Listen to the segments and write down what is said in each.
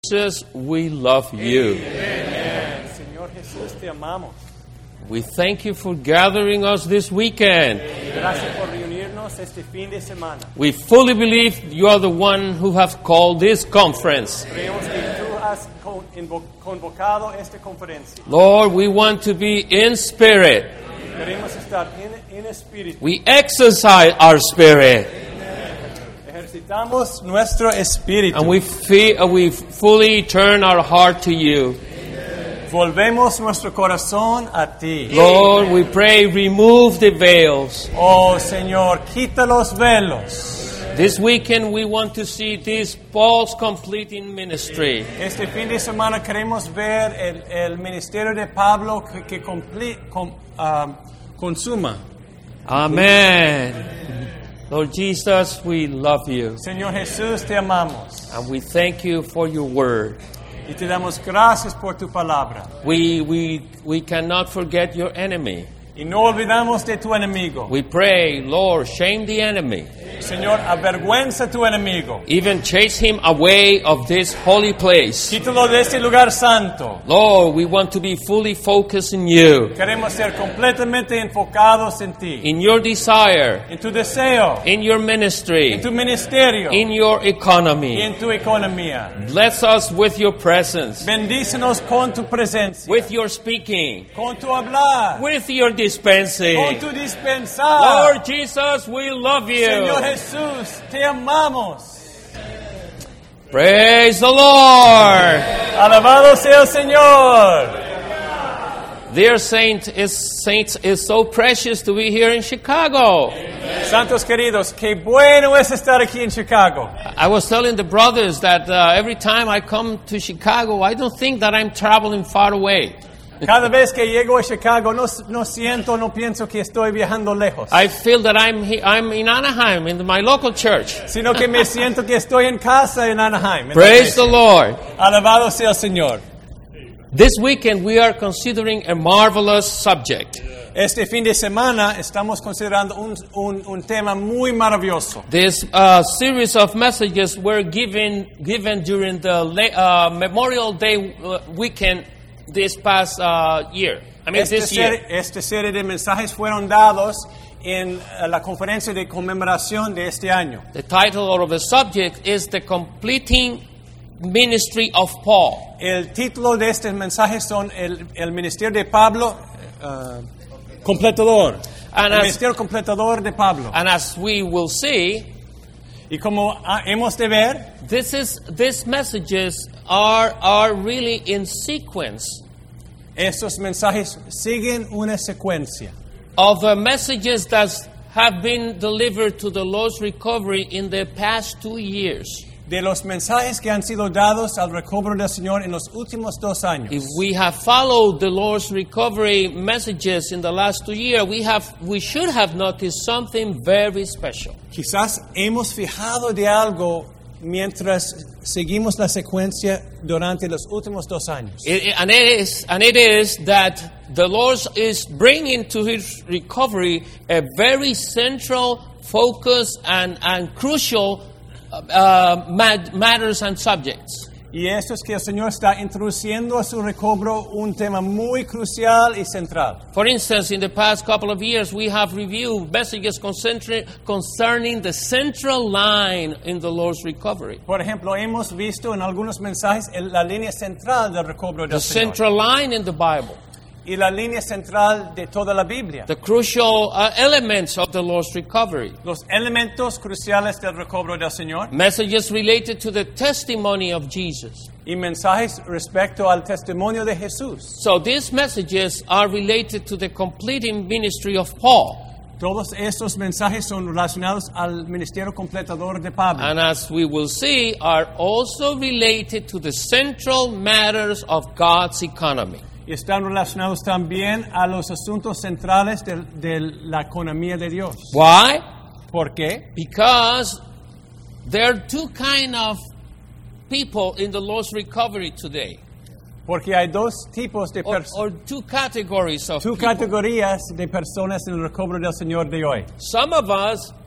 Jesus, we love you. Amen. Señor Jesús, te amamos. We thank you for gathering us this weekend. Gracias por reunirnos este fin de semana. We fully believe you are the one who have called this conference. Creemos que tú has convocado esta conferencia. Lord, we want to be in spirit. Queremos estar en espíritu. We exercise our spirit. Ejercitamos nuestro espíritu. And we fully turn our heart to you. Volvemos nuestro corazón a ti. Lord, we pray, remove the veils. Oh, Señor, quita los velos. This weekend we want to see this Paul's completing ministry. Este fin de semana queremos ver el ministerio de Pablo que consuma. Amen. Lord Jesus, we love you. Señor Jesús, te amamos. And we thank you for your word. Y te damos gracias por tu palabra. We cannot forget your enemy. Y no olvidamos de tu enemigo. We pray, Lord, shame the enemy. Señor, avergüenza tu enemigo. Even chase him away of this holy place. Quítalo de este lugar santo. Lord, we want to be fully focused in you. Queremos ser completamente enfocados en ti. In your desire. En tu deseo. In your ministry. En tu ministerio. In your economy. Y en tu economía. Bless us with your presence. Bendícenos con tu presencia. With your speaking. Con tu hablar. With your dispensing. Con tu dispensar. Lord Jesus, we love you. Señor Jesús, te amamos. Praise the Lord. Alabado sea el Señor. Dear saints, it's so precious to be here in Chicago. Santos queridos, qué bueno es estar aquí en Chicago. I was telling the brothers that every time I come to Chicago, I don't think that I'm traveling far away. Cada vez que llego a Chicago, no pienso que estoy viajando lejos. I feel that I'm in Anaheim, in my local church. Sino que me siento que estoy en casa en Anaheim. Praise the Lord. Alabado sea el Señor. This weekend we are considering a marvelous subject. Este fin de semana estamos considerando un tema muy maravilloso. This series of messages were given during the Memorial Day weekend this past year. This year. Esta serie de mensajes fueron dados en la conferencia de conmemoración de este año. The title of the subject is The Completing Ministry of Paul. El título de estos mensajes son el ministerio de Pablo completador. El ministerio completador de Pablo. And as we will see, y como hemos de ver, these messages are really in sequence. Estos mensajes siguen una secuencia of the messages that have been delivered to the Lord's recovery in the past 2 years. De los mensajes que han sido dados al recobro del Señor en los últimos 2 años. If we have followed the Lord's recovery messages in the last 2 years, we should have noticed something very special. Quizás hemos fijado de algo mientras seguimos la secuencia durante los últimos 2 años. And it is that the Lord is bringing to His recovery a very central focus and crucial matters and subjects. Y esto es que el Señor está introduciendo a su recobro un tema muy crucial y central. For instance, in the past couple of years, we have reviewed messages concerning the central line in the Lord's recovery. Por ejemplo, hemos visto en algunos mensajes la línea central del recobro del Señor. The central line in the Bible. Y la línea central de toda la Biblia. The crucial elements of the Lord's recovery. Los elementos cruciales del recobro del Señor. Messages related to the testimony of Jesus. Y mensajes respecto al testimonio de Jesús. So these messages are related to the completing ministry of Paul. Todos estos mensajes son relacionados al ministerio completador de Pablo. And as we will see, are also related to the central matters of God's economy. Y están relacionados también a los asuntos centrales de la economía de Dios. Why? ¿Por qué? Because there are two kinds of people in the Lord's recovery today. Porque hay dos tipos de personas. Or two categories of Two people. categorías de personas en el recobro del Señor de hoy. Some of us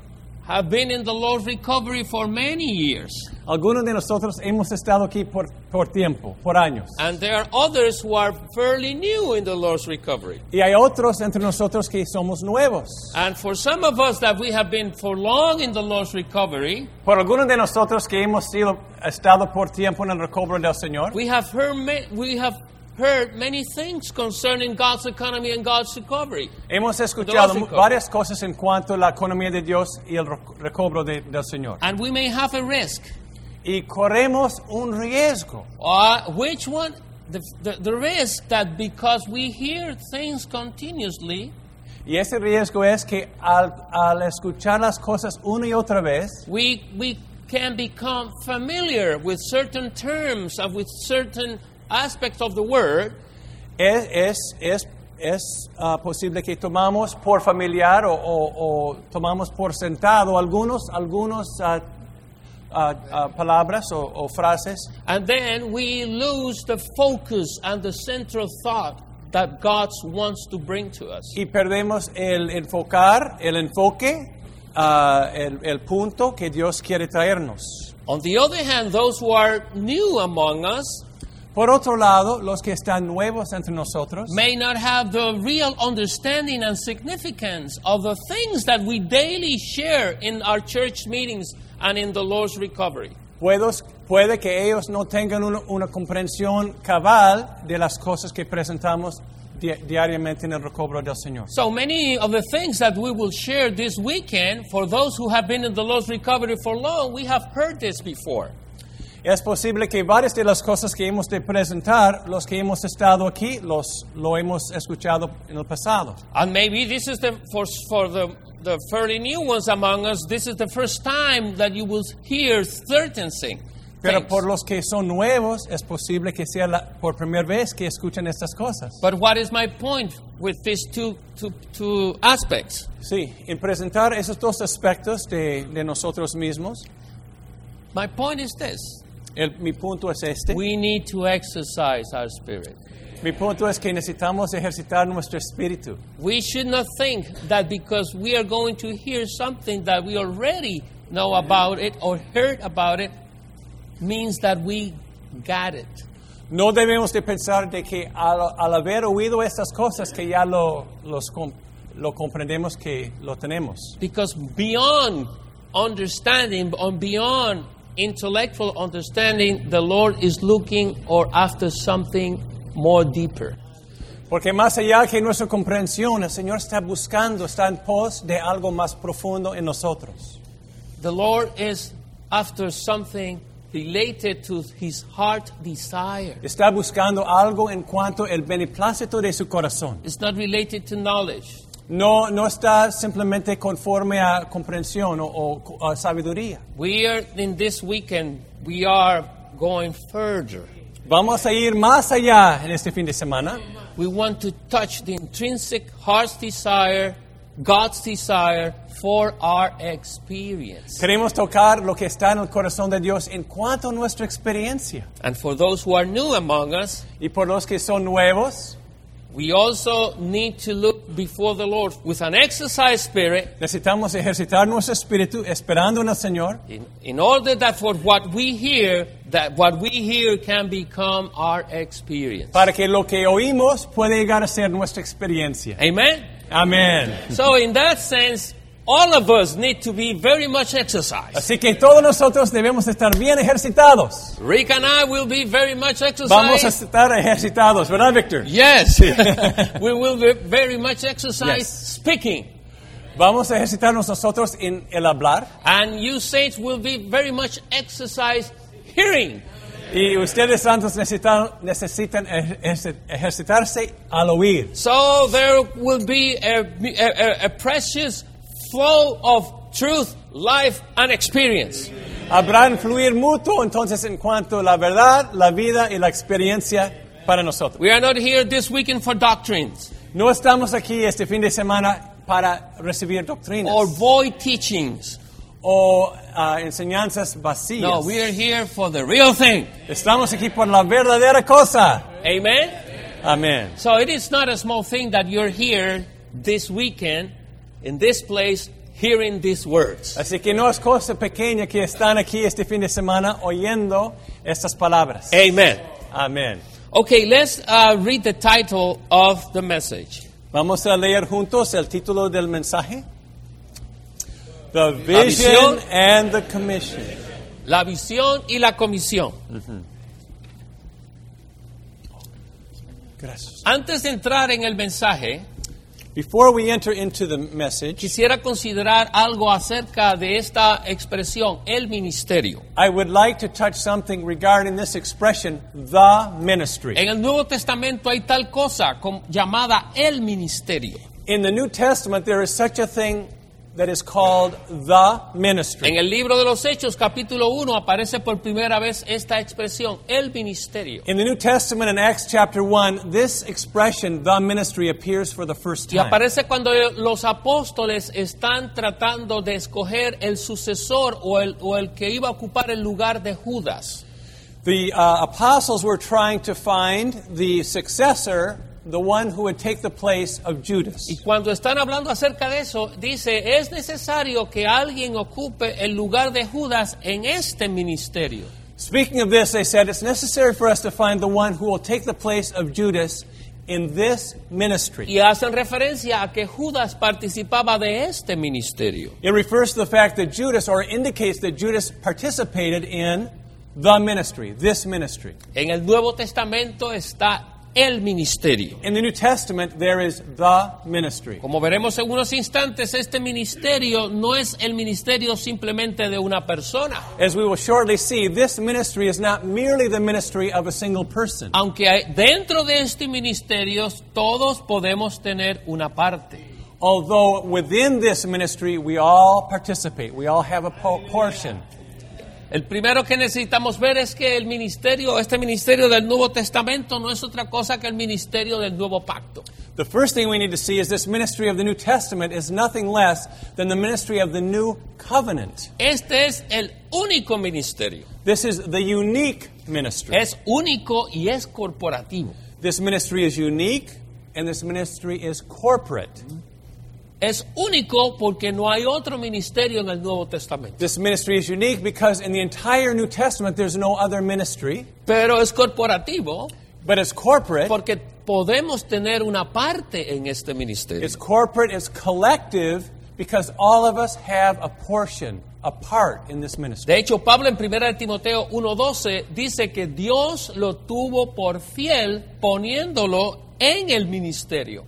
have been in the Lord's recovery for many years. Algunos de nosotros hemos estado aquí por tiempo, por años. And there are others who are fairly new in the Lord's recovery. Y hay otros entre nosotros que somos nuevos. And for some of us that we have been for long in the Lord's recovery, Por algunos de nosotros que hemos estado por tiempo en el recobro del Señor, we have heard many things concerning God's economy and God's recovery. hemos escuchado recovery. varias cosas en cuanto a la economía de Dios y el recobro del Señor. And we may have a risk. Y corremos un riesgo. Which one? The risk that because we hear things continuously, Y ese riesgo es que al escuchar las cosas una y otra vez, we can become familiar with certain terms and with certain aspects of the word, es posible que tomamos por familiar o tomamos por sentado algunos palabras o frases, and then we lose the focus and the central thought that God wants to bring to us. y perdemos el enfoque, el punto que Dios quiere traernos. On the other hand, those who are new among us Por otro lado, los que están nuevos entre nosotros may not have the real understanding and significance of the things that we daily share in our church meetings and in the Lord's recovery. puede que ellos no tengan una comprensión cabal de las cosas que presentamos diariamente en el recobro del Señor. So many of the things that we will share this weekend, for those who have been in the Lord's recovery for long, we have heard this before. Es posible que varias de las cosas que hemos de presentar, los que hemos estado aquí, lo hemos escuchado en el pasado. And maybe this is for the fairly new ones among us, this is the first time that you will hear certain things. Pero por los que son nuevos, es posible que sea por primera vez que escuchan estas cosas. But what is my point with these two aspects? Sí, en presentar esos dos aspectos de nosotros mismos, My point is this. mi punto es este. We need to exercise our spirit. Mi punto es que necesitamos ejercitar nuestro espíritu. We should not think that because we are going to hear something that we already know about it or heard about it means that we got it. No debemos de pensar de que al haber oído estas cosas que ya lo comprendemos que lo tenemos. Because beyond understanding, beyond intellectual understanding, the Lord is looking or after something more deeper. Porque más allá que nuestra comprensión, el Señor está en pos de algo más profundo en nosotros. The Lord is after something related to His heart desire. Está buscando algo en cuanto al beneplácito de su corazón. It's not related to knowledge. No está simplemente conforme a comprensión o a sabiduría. We are in this weekend, we are going further. Vamos a ir más allá en este fin de semana. We want to touch the intrinsic heart's desire, God's desire for our experience. Queremos tocar lo que está en el corazón de Dios en cuanto a nuestra experiencia. And for those who are new among us, Y por los que son nuevos, we also need to look before the Lord with an exercise spirit necesitamos ejercitar nuestro espíritu esperando en el Señor in order that for what we hear can become our experience. para que lo que oímos pueda llegar a ser nuestra experiencia. Amen? Amén. So in that sense, all of us need to be very much exercised. Así que todos nosotros debemos estar bien ejercitados. Rick and I will be very much exercised. Vamos a estar ejercitados, ¿verdad, Víctor? Yes. We will be very much exercised Yes. speaking. Vamos a ejercitarnos nosotros en el hablar. And you saints will be very much exercised hearing. Y ustedes santos necesitan ejercitarse al oír. So there will be a precious flow of truth, life, and experience. Habrá un fluir mutuo entonces en cuanto a la verdad, la vida y la experiencia para nosotros. We are not here this weekend for doctrines No estamos aquí este fin de semana para recibir doctrinas or void teachings. o enseñanzas vacías. No, we are here for the real thing. Estamos aquí por la verdadera cosa. Amen? Amén. So it is not a small thing that you're here this weekend in this place hearing these words. Así que no es cosa pequeña que están aquí este fin de semana oyendo estas palabras. Amen. Amén. Okay, let's read the title of the message. Vamos a leer juntos el título del mensaje. The visión Vision and the Commission. La visión y la comisión. Gracias. Antes de entrar en el mensaje, Before we enter into the message, quisiera considerar algo acerca de esta expresión, el ministerio. I would like to touch something regarding this expression, the ministry. En el Nuevo Testamento hay tal cosa llamada el ministerio. In the New Testament, there is such a thing that is called the ministry. En el libro de los Hechos, capítulo 1, aparece por primera vez esta expresión, el ministerio. In the New Testament, in Acts chapter 1, this expression, the ministry, appears for the first Y time. aparece cuando los apóstoles están tratando de escoger el sucesor o el que iba a ocupar el lugar de Judas. The apostles were trying to find the successor, the one who would take the place of Judas. Y cuando están hablando acerca de eso, dice, es necesario que alguien ocupe el lugar de Judas en este ministerio. Speaking of this, they said, it's necessary for us to find the one who will take the place of Judas in this ministry. Y hacen referencia a que Judas participaba de este ministerio. It refers to the fact that Judas, or indicates that Judas participated in the ministry, this ministry. En el Nuevo Testamento está el ministerio. In the New Testament, there is the ministry. Como veremos en unos instantes, este ministerio no es el ministerio simplemente de una persona. As we will shortly see, this ministry is not merely the ministry of a single person. Aunque dentro de este ministerio todos podemos tener una parte. Although within this ministry, we all participate. We all have a portion. El primero que necesitamos ver es que el ministerio, este ministerio del Nuevo Testamento no es otra cosa que el ministerio del Nuevo Pacto. The first thing we need to see is this ministry of the New Testament is nothing less than the ministry of the New Covenant. Este es el único ministerio. This is the unique ministry. Es único y es corporativo. This ministry is unique, and this ministry is corporate. Es único porque no hay otro ministerio en el Nuevo Testamento. This ministry is unique because in the entire New Testament there's no other ministry, Pero es corporativo but it's corporate. porque podemos tener una parte en este ministerio. It's corporate, it's collective, because all of us have a portion, a part in this ministry. De hecho, Pablo en 1 Timoteo 1:12 dice que Dios lo tuvo por fiel poniéndolo en el ministerio.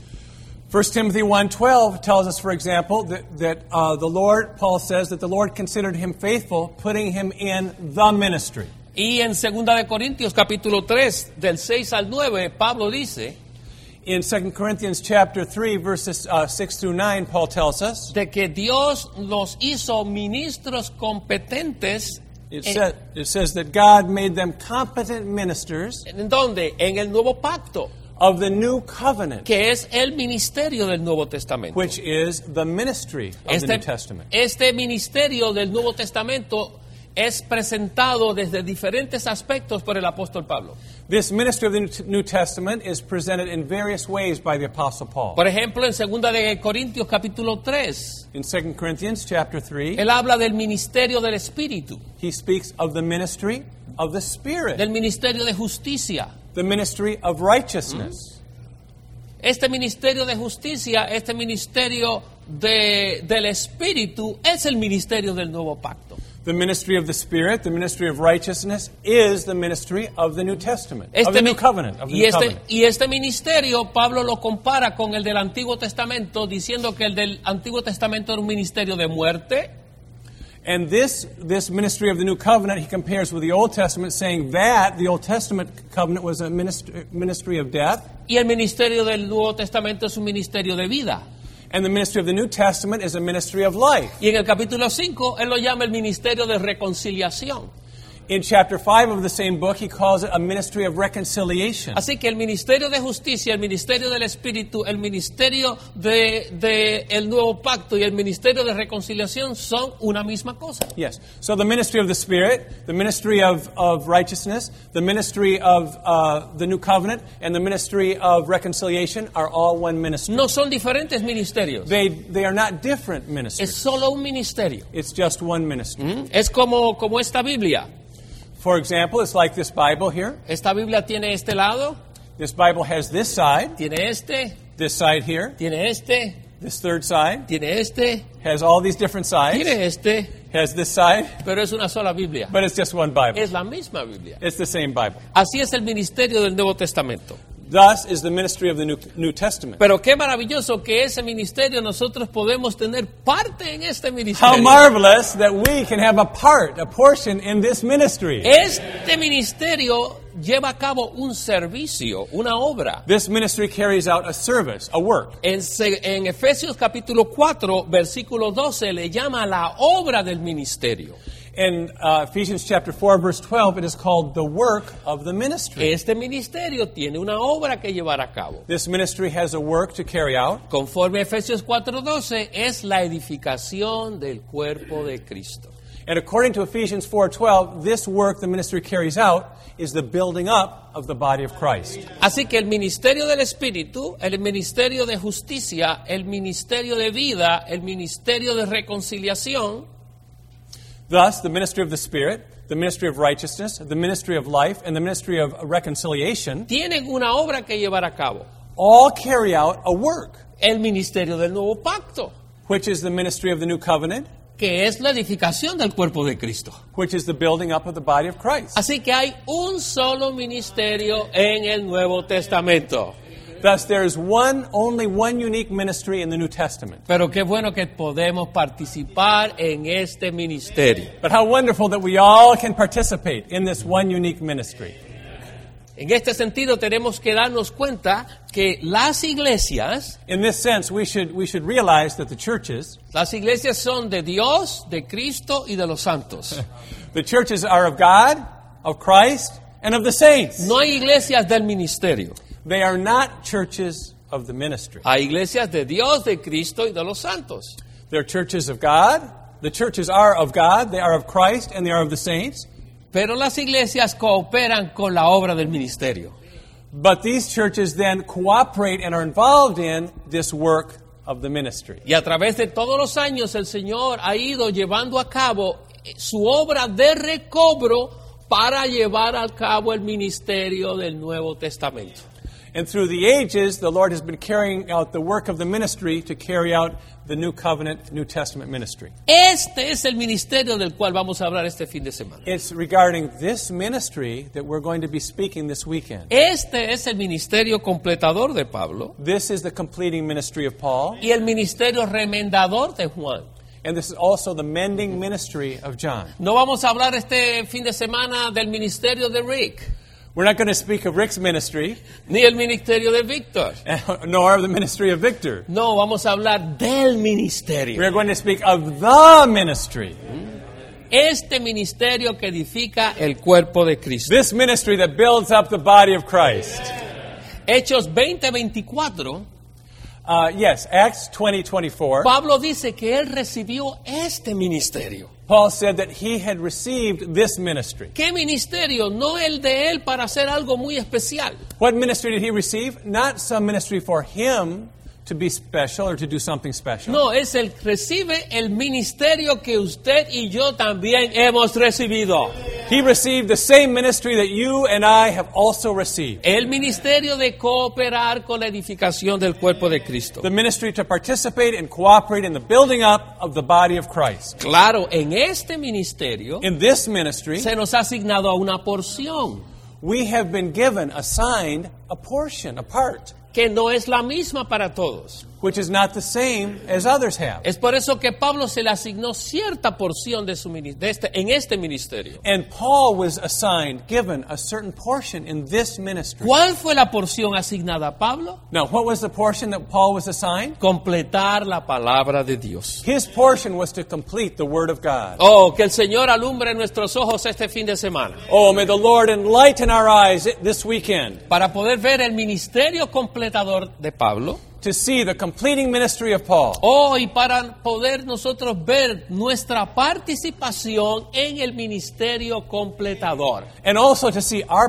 1 Timothy 1:12 tells us, for example, that the Lord, Paul says, that the Lord considered him faithful, putting him in the ministry. Y en 2 de Corintios capítulo 3, del 6 al 9, Pablo dice In 2 Corinthians chapter 3, verses 6 through 9, Paul tells us, de que Dios nos hizo ministros competentes. it says that God made them competent ministers ¿En dónde? En el Nuevo Pacto, of the New Covenant, que es el ministerio del Nuevo Testamento. which is the ministry of the New Testament. Este ministerio del Nuevo Testamento es presentado desde diferentes aspectos por el apóstol Pablo. This ministry of the New Testament is presented in various ways by the Apostle Paul. Por ejemplo, en 2 de Corintios capítulo 3, In 2 Corinthians chapter 3, él habla del ministerio del Espíritu, he speaks of the ministry of the Spirit, del ministerio de justicia. the ministry of righteousness. Este ministerio de justicia, este ministerio del Espíritu es el ministerio del Nuevo Pacto. The ministry of the Spirit, the ministry of righteousness, is the ministry of the New Testament, of the New Covenant. Of the New Covenant. Y este ministerio, Pablo lo compara con el del Antiguo Testamento, diciendo que el del Antiguo Testamento era un ministerio de muerte. And this ministry of the New Covenant, he compares with the Old Testament, saying that the Old Testament covenant was a ministry of death, Y el ministerio del Nuevo Testamento es un ministerio de vida. and the ministry of the New Testament is a ministry of life. Y en el capítulo 5, él lo llama el ministerio de reconciliación. In chapter 5 of the same book, he calls it a ministry of reconciliation. Así que el ministerio de justicia, el ministerio del Espíritu, el ministerio de el nuevo pacto y el ministerio de reconciliación son una misma cosa. Yes. So the ministry of the Spirit, the ministry of righteousness, the ministry of the new covenant, and the ministry of reconciliation are all one ministry. No son diferentes ministerios. They are not different ministries. Es solo un ministerio. It's just one ministry. Es como esta Biblia. For example, it's like this Bible here. Esta Biblia tiene este lado, This Bible has this side, tiene este, this side here, tiene este, this third side, tiene este, has all these different sides, tiene este, has this side, pero es una sola Biblia. but it's just one Bible. Es la misma Biblia. It's the same Bible. Así es el ministerio del Nuevo Testamento. Thus is the ministry of the New Testament. Pero qué maravilloso que ese ministerio nosotros podemos tener parte en este How ministerio. marvelous that we can have a portion in this ministry. Este ministerio lleva a cabo un servicio, una obra. This ministry carries out a service, a work. En Efesios capítulo 4, versículo 12, le llama la obra del ministerio. In Ephesians chapter 4, verse 12, it is called the work of the ministry. Este ministerio tiene una obra que llevar a cabo. This ministry has a work to carry out. Conforme a Efesios 4:12, es la edificación del cuerpo de Cristo. And according to Ephesians 4:12, this work the ministry carries out is the building up of the body of Christ. Así que el ministerio del Espíritu, el ministerio de justicia, el ministerio de vida, el ministerio de reconciliación, Thus, the ministry of the Spirit, the ministry of righteousness, the ministry of life, and the ministry of reconciliation tienen una obra que llevar a cabo. all carry out a work, El ministerio del nuevo pacto, which is the ministry of the new covenant, que es la edificación del cuerpo de Cristo. which is the building up of the body of Christ. Así que hay un solo ministerio en el Nuevo Testamento. Thus, there is only one unique ministry in the New Testament. Pero qué bueno que podemos participar en este ministerio. But how wonderful that we all can participate in this one unique ministry. En este sentido tenemos que darnos cuenta que las iglesias In this sense, we should realize that the churches son de Dios, de Cristo y de los santos. are of God, of Christ, and of the saints. No hay iglesias del ministerio. They are not churches of the ministry. Hay iglesias de Dios, de Cristo y de los santos. They're churches of God. The churches are of God, they are of Christ, and they are of the saints. Pero las iglesias cooperan con la obra del ministerio. But these churches then cooperate and are involved in this work of the ministry. Y a través de todos los años el Señor ha ido llevando a cabo su obra de recobro para llevar a cabo el ministerio del Nuevo Testamento. And through the ages, the Lord has been carrying out the work of the ministry to carry out the New Covenant, New Testament ministry. Este es el ministerio del cual vamos a hablar este fin de semana. It's regarding this ministry that we're going to be speaking this weekend. Este es el ministerio completador de Pablo This is the completing ministry of Paul, y el ministerio remendador de Juan. and this is also the mending ministry of John. No vamos a hablar este fin de semana del ministerio de Rick, We're not going to speak of Rick's ministry, ni el ministerio de Víctor. nor of the ministry of Victor. No, vamos a hablar del ministerio. We are going to speak of the ministry. Este ministerio que edifica el cuerpo de Cristo. This ministry that builds up the body of Christ. Hechos 20:24, Yes, Acts 20:24. Pablo dice que él recibió este ministerio. Paul said that he had received this ministry. ¿Qué ministerio? No el de él para hacer algo muy especial. What ministry did he receive? Not some ministry for him to be special or to do something special. No, recibe el ministerio que usted y yo también hemos recibido. He received the same ministry that you and I have also received. El ministerio de cooperar con la edificación del cuerpo de Cristo. The ministry to participate and cooperate in the building up of the body of Christ. Claro, en este ministerio In this ministry, se nos ha asignado una porción we have been given, assigned a portion, a part, que no es la misma para todos. which is not the same as others have. Es por eso que Pablo se le asignó cierta porción en este ministerio. And Paul was given a certain portion in this ministry. ¿Cuál fue la porción asignada a Pablo? Now, what was the portion that Paul was assigned? Completar la palabra de Dios. His portion was to complete the Word of God. Oh, que el Señor alumbre nuestros ojos este fin de semana. Oh, may the Lord enlighten our eyes this weekend. Para poder ver el ministerio completador de Pablo. To see the completing ministry of Paul. Oh, y para poder nosotros ver nuestra participación en el ministerio completador. And also to see our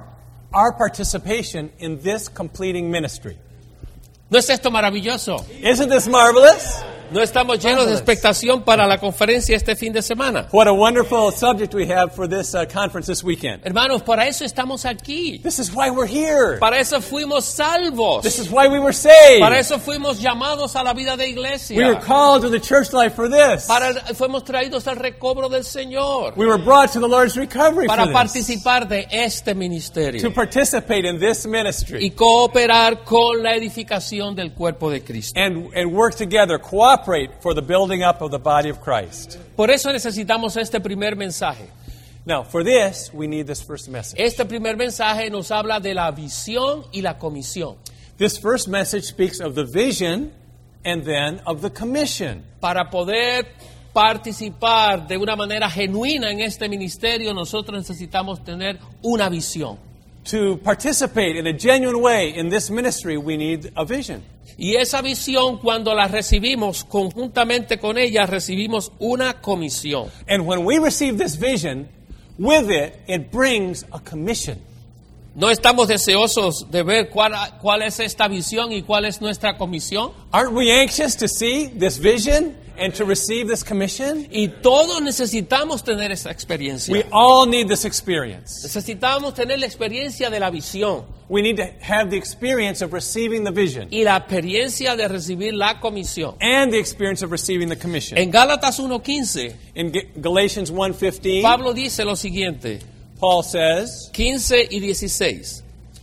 participation in this completing ministry. ¿No es esto maravilloso? Isn't this marvelous? No estamos llenos de expectación para la conferencia este fin de semana. What a wonderful subject we have for this conference this weekend. Hermanos, para eso estamos aquí. This is why we're here. Para eso fuimos salvos. This is why we were saved. Para eso fuimos llamados a la vida de iglesia. We were called to the church life for this. Fuimos traídos al recobro del Señor. We were brought to the Lord's recovery para for this. Participar de este ministerio. To participate in this ministry. Y cooperar con la edificación del cuerpo de Cristo. And work together, cooperate for the building up of the body of Christ. Por eso necesitamos este primer mensaje. Now, for this, we need this first message. Este primer mensaje nos habla de la visión y la comisión. This first message speaks of the vision and then of the commission. Para poder participar de una manera genuina en este ministerio, nosotros necesitamos tener una visión. To participate in a genuine way in this ministry, we need a vision. Y esa visión, cuando la recibimos, conjuntamente con ella, recibimos una comisión. And when we receive this vision, with it brings a commission. ¿No estamos deseosos de ver cuál es esta visión y cuál es nuestra comisión? Aren't we anxious to see this vision and to receive this commission? Y todos necesitamos tener esa experiencia. We all need this experience. Necesitamos tener la experiencia de la visión. We need to have the experience of receiving the vision. Y la experiencia de recibir la comisión. And the experience of receiving the commission. En Gálatas 1:15, in Galatians 1:15, Pablo dice lo siguiente. Paul says, 15 y 16.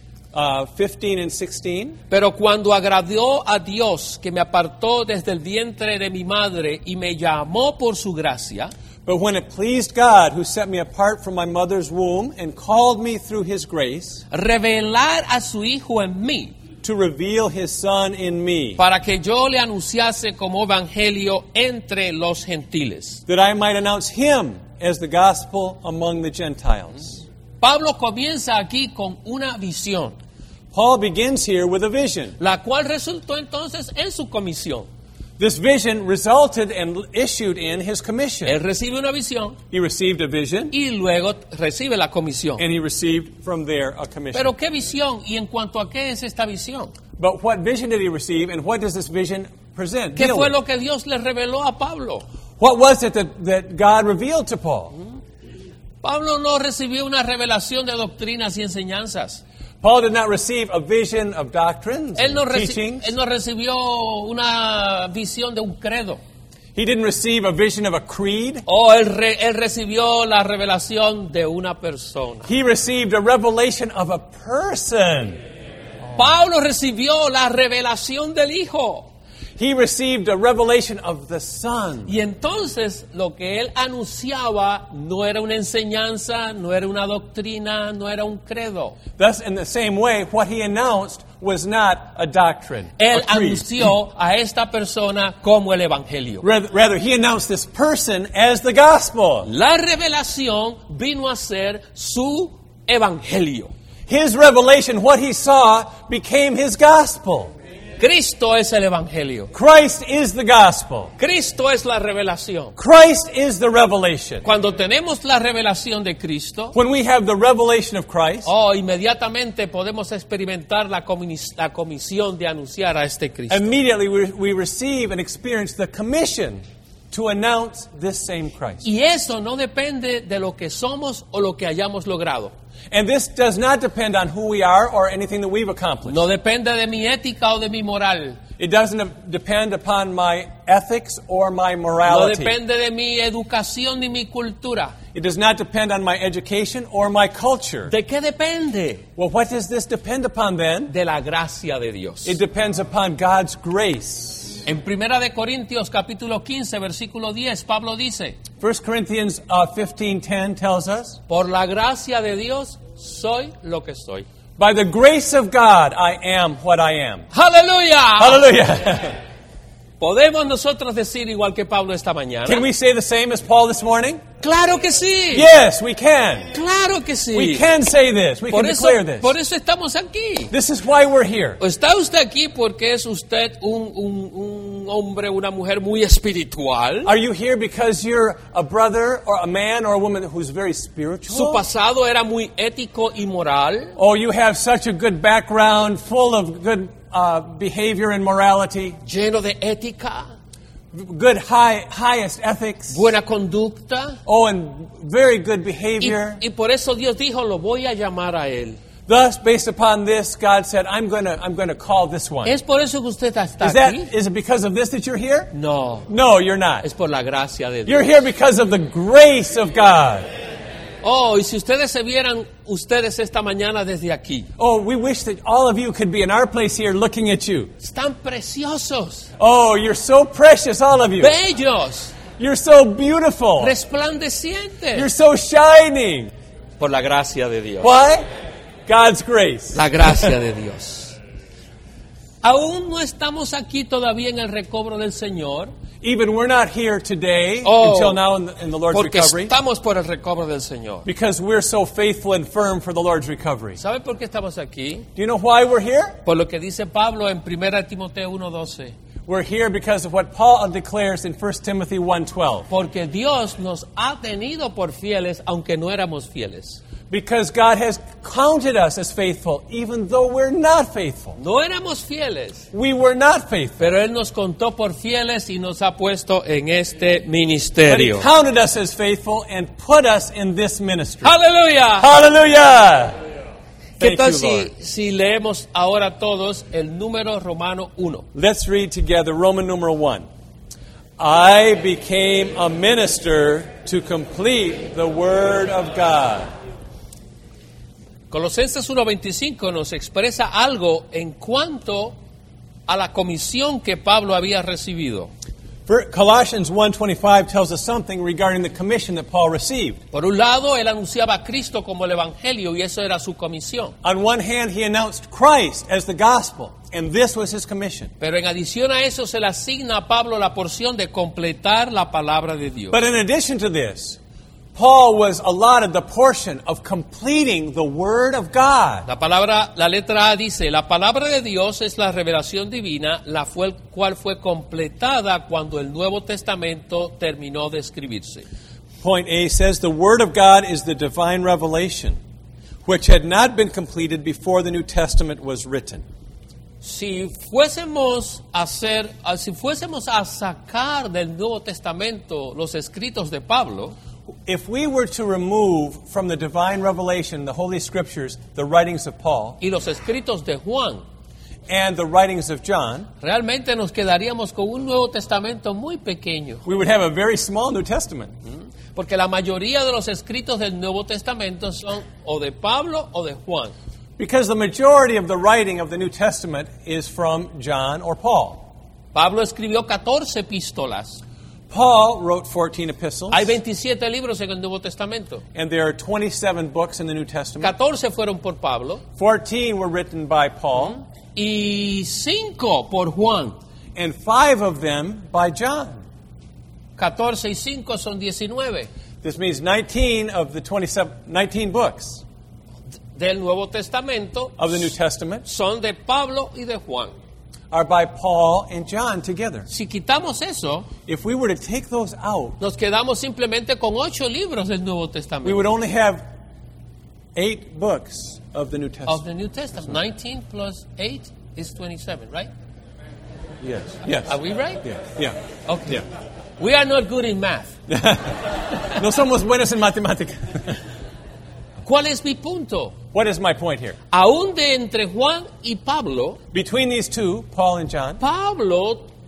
15 and 16. Pero cuando agradó a Dios, que me apartó desde el vientre de mi madre y me llamó por su gracia, but when it pleased God, who set me apart from my mother's womb and called me through his grace, revelar a su Hijo en mí, to reveal his Son in me, para que yo le anunciase como evangelio entre los gentiles. that I might announce him as the gospel among the Gentiles. Pablo comienza aquí con una visión, Paul begins here with a vision. la cual resultó entonces en su comisión. This vision resulted and issued in his commission. Él recibe una visión He received a vision, y luego recibe la comisión. and he received from there a commission. Pero ¿qué visión? ¿Y en cuanto a qué es esta visión? But what vision did he receive, and what does this vision present? ¿Qué deal fue with? lo que Dios le reveló a Pablo? What was it that God revealed to Paul? Pablo no recibió una revelación de doctrinas y enseñanzas. Paul did not receive a vision of doctrines Él no, and teachings. él no recibió una visión de un credo. He didn't receive a vision of a creed. Él recibió la revelación de una persona. He received a revelation of a person. Pablo recibió la revelación del Hijo. He received a revelation of the Son. Y entonces lo que él anunciaba no era una enseñanza, no era una doctrina, no era un credo. Thus, in the same way, what he announced was not a doctrine, Él a creed. anunció a esta persona como el Evangelio. Rather, he announced this person as the gospel. La revelación vino a ser su Evangelio. His revelation, what he saw, became his gospel. Cristo es el Evangelio. Christ is the gospel. Cristo es la revelación. Christ is the revelation. Cuando tenemos la revelación de Cristo, When we have the revelation of Christ, inmediatamente podemos experimentar la comisión de anunciar a este Cristo. immediately we receive and experience the commission to announce this same Christ. Y eso no depende de lo que somos o lo que hayamos logrado. And this does not depend on who we are or anything that we've accomplished. No depende de mi ética o de mi moral. It doesn't depend upon my ethics or my No morality. depende de mi educación ni mi cultura. It does not depend on my education or my culture. ¿De qué depende? Well, what does this depend upon then? De la gracia de Dios. It depends upon God's grace. En 1 de Corintios capítulo 15 versículo 10 Pablo dice: 1 Corinthians 15:10 tells us, por la gracia de Dios soy lo que soy. by the grace of God I am what I am. ¡Aleluya! Hallelujah. ¿Podemos nosotros decir igual que Pablo esta mañana? Can we say the same as Paul this morning? ¡Claro que sí! Yes, we can. ¡Claro que sí! We can say this. We can declare this. Por eso estamos aquí. This is why we're here. ¿Está usted aquí porque es usted un hombre, una mujer muy espiritual? Are you here because you're a brother or a man or a woman who's very ¿Su spiritual? pasado era muy ético y moral? Oh, you have such a good background full of good behavior and morality, ¿Lleno de ética? good highest ethics. ¿Buena conducta? Oh, and very good behavior. Y por eso Dios dijo, lo voy a llamar a él. Thus, based upon this, God said, I'm going to call this one. ¿Es por eso que usted está aquí? Is it because of this that you're here? No, No, you're not. es por la gracia de Dios. You're here because of the grace of God. Oh, y si ustedes se vieran ustedes esta mañana desde aquí. Oh, we wish that all of you could be in our place here looking at you. Están preciosos, Oh, you're so precious, all of you. bellos, You're so beautiful. You're resplandecientes. so shining. Por la gracia de Dios. Why? God's grace. La gracia de Dios. Aún no estamos aquí todavía en el recobro del Señor. Even we're not here today Oh, until now in the Lord's Porque recovery estamos por el recobro del Señor. because we're so faithful and firm for the Lord's recovery. ¿Sabe por qué estamos aquí? Do you know why we're here? Por lo que dice Pablo en 1 Timoteo 1:12. We're here because of what Paul declares in 1 Timothy 1:12. Porque Dios nos ha tenido por fieles aunque no éramos fieles. Because God has counted us as faithful even though we're not faithful. No éramos fieles, We were not faithful. pero Él nos contó por fieles y nos ha puesto en este But He ministerio. counted us as faithful and put us in this ministry. ¡Aleluya! Hallelujah! ¿Qué Thank tal you, Lord. si leemos ahora todos el número romano 1? Let's read together Roman numeral 1. I became a minister to complete the word of God. Colosenses 1:25 nos expresa algo en cuanto a la comisión que Pablo había recibido. Colossians 1:25 tells us something regarding the commission that Paul received. Por un lado, él anunciaba a Cristo como el Evangelio y eso era su comisión. On one hand, he announced Christ as the gospel, and this was his commission. Pero en adición a eso se le asigna a Pablo la porción de completar la palabra de Dios. But in addition to this, Paul was allotted the portion of completing the word of God. La letra A dice, la palabra de Dios es la revelación divina, cual fue completada cuando el Nuevo Testamento terminó de escribirse. Point A says the word of God is the divine revelation, which had not been completed before the New Testament was written. Si fuésemos a sacar del Nuevo Testamento los escritos de Pablo, If we were to remove from the divine revelation, the Holy Scriptures, the writings of Paul y los escritos de Juan, and the writings of John, realmente nos quedaríamos con un Nuevo Testamento muy pequeño. we would have a very small New Testament. Porque la mayoría de los escritos del Nuevo Testamento son o de Pablo o de Juan. Because the majority of the writing of the New Testament is from John or Paul. Pablo escribió 14 epístolas. Paul wrote 14 epistles, Hay 27 libros en el Nuevo Testamento. and there are 27 books in the New Testament. 14 fueron por Pablo 14 were written by Paul, y 5 por Juan. and 5 of them by John. 14 y 5 son 19. This means 19 of the 19 books Del Nuevo Testamento of the New Testament son de Pablo y de Juan. are by Paul and John together. Si quitamos eso, If we were to take those out, nos quedamos simplemente con 8 libros del Nuevo we Testamento. would only have 8 books of the New Of Testament. the New Testament. 19 plus 8 is 27, right? Yes. Yes. Are we right? Yeah. Yeah. Okay. Yeah. We are not good in math. No somos buenos en matemáticas. ¿Cuál es mi punto? What is my point here? Aún de entre Juan y Pablo, Between these two, Paul and John, Pablo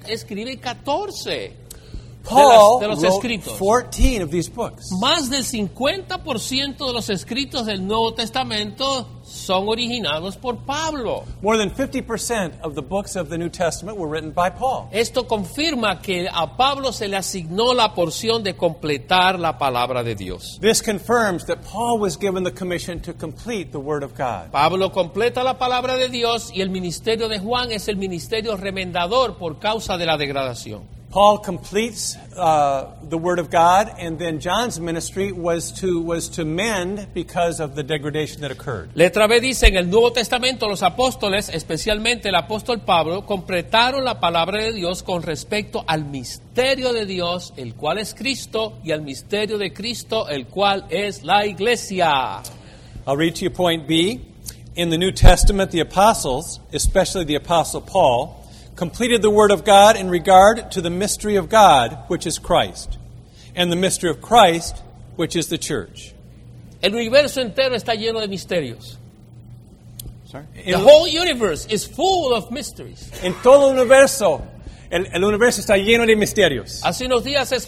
escribe 14 Paul de los wrote escritos. 14 of these books. Más del 50% de los escritos del Nuevo Testamento son originados por Pablo. More than 50% of the books of the New Testament were written by Paul. Esto confirma que a Pablo se le asignó la porción de completar la palabra de Dios. This confirms that Paul was given the commission to complete the Word of God. Pablo completa la palabra de Dios y el ministerio de Juan es el ministerio remendador por causa de la degradación. Paul completes the Word of God, and then John's ministry was to mend because of the degradation that occurred. Letra B dice, en el Nuevo Testamento los apóstoles, especialmente el apóstol Pablo, completaron la palabra de Dios con respecto al misterio de Dios, el cual es Cristo, y al misterio de Cristo, el cual es la iglesia. I'll read to you point B. In the New Testament, the apostles, especially the apostle Paul, completed the Word of God in regard to the mystery of God, which is Christ, and the mystery of Christ, which is the church. El universo entero está lleno de misterios. Sorry? The whole universe is full of mysteries. En todo el universo está lleno de misterios. Hace unos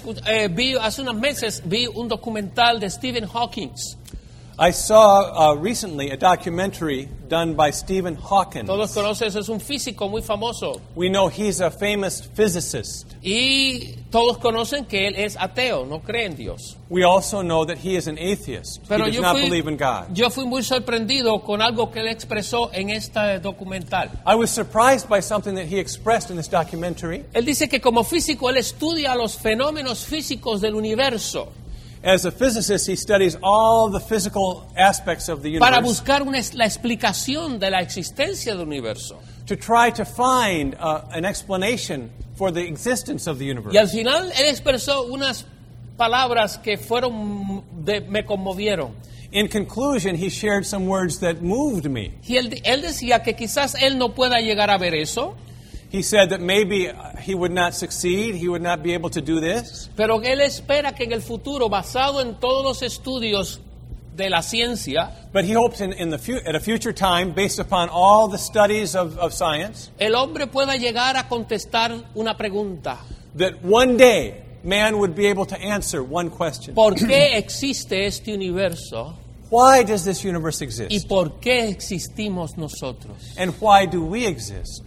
meses vi un documental de Stephen Hawking. I saw recently a documentary done by Stephen Hawking. Todos conocen, es un físico muy famoso. We know he's a famous physicist. Y todos conocen que él es ateo, no cree en Dios. We also know that he is an atheist. Pero he does not believe in God. Yo fui muy sorprendido con algo que él expresó en este documental. I was surprised by something that he expressed in this documentary. Él dice que como físico él estudia los fenómenos físicos del universo. As a physicist, he studies all the physical aspects of the universe. Para buscar la explicación de la existencia del universo. To try to find an explanation for the existence of the universe. Y al final él expresó unas palabras que me conmovieron. In conclusion, he shared some words that moved me. Y él decía que quizás él no pueda llegar a ver eso. He said that maybe he would not succeed, he would not be able to do this. Pero él espera que en el futuro, basado en todos los estudios de la ciencia, but he hopes at a future time, based upon all the studies of science, el hombre pueda llegar a contestar una pregunta. That one day man would be able to answer one question. ¿Por qué existe este universo? Why does this universe exist? ¿Y por qué existimos nosotros? And why do we exist?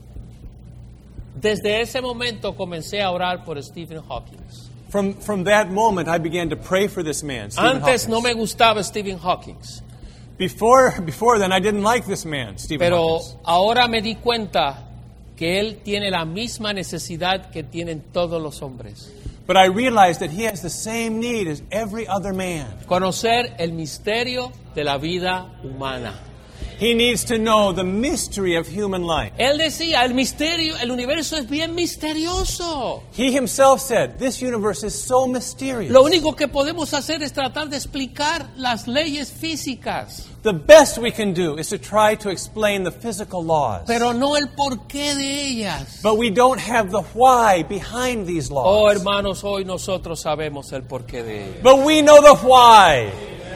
Desde ese momento comencé a orar por Stephen Hawking. From that moment, I began to pray for this man, Stephen Antes Hawking. no me gustaba Stephen Hawking. Before then, I didn't like this man, Stephen Pero Hawking. ahora me di cuenta que él tiene la misma necesidad que tienen todos los hombres. But I realized that he has the same need as every other man. Conocer el misterio de la vida humana. He needs to know the mystery of human life. Él decía, el universo es bien misterioso. He himself said, this universe is so mysterious. Lo único que podemos hacer es tratar de explicar las leyes físicas. The best we can do is to try to explain the physical laws. Pero no el porqué de ellas. But we don't have the why behind these laws. Oh, hermanos, hoy nosotros sabemos el porqué de ellas. But we know the why.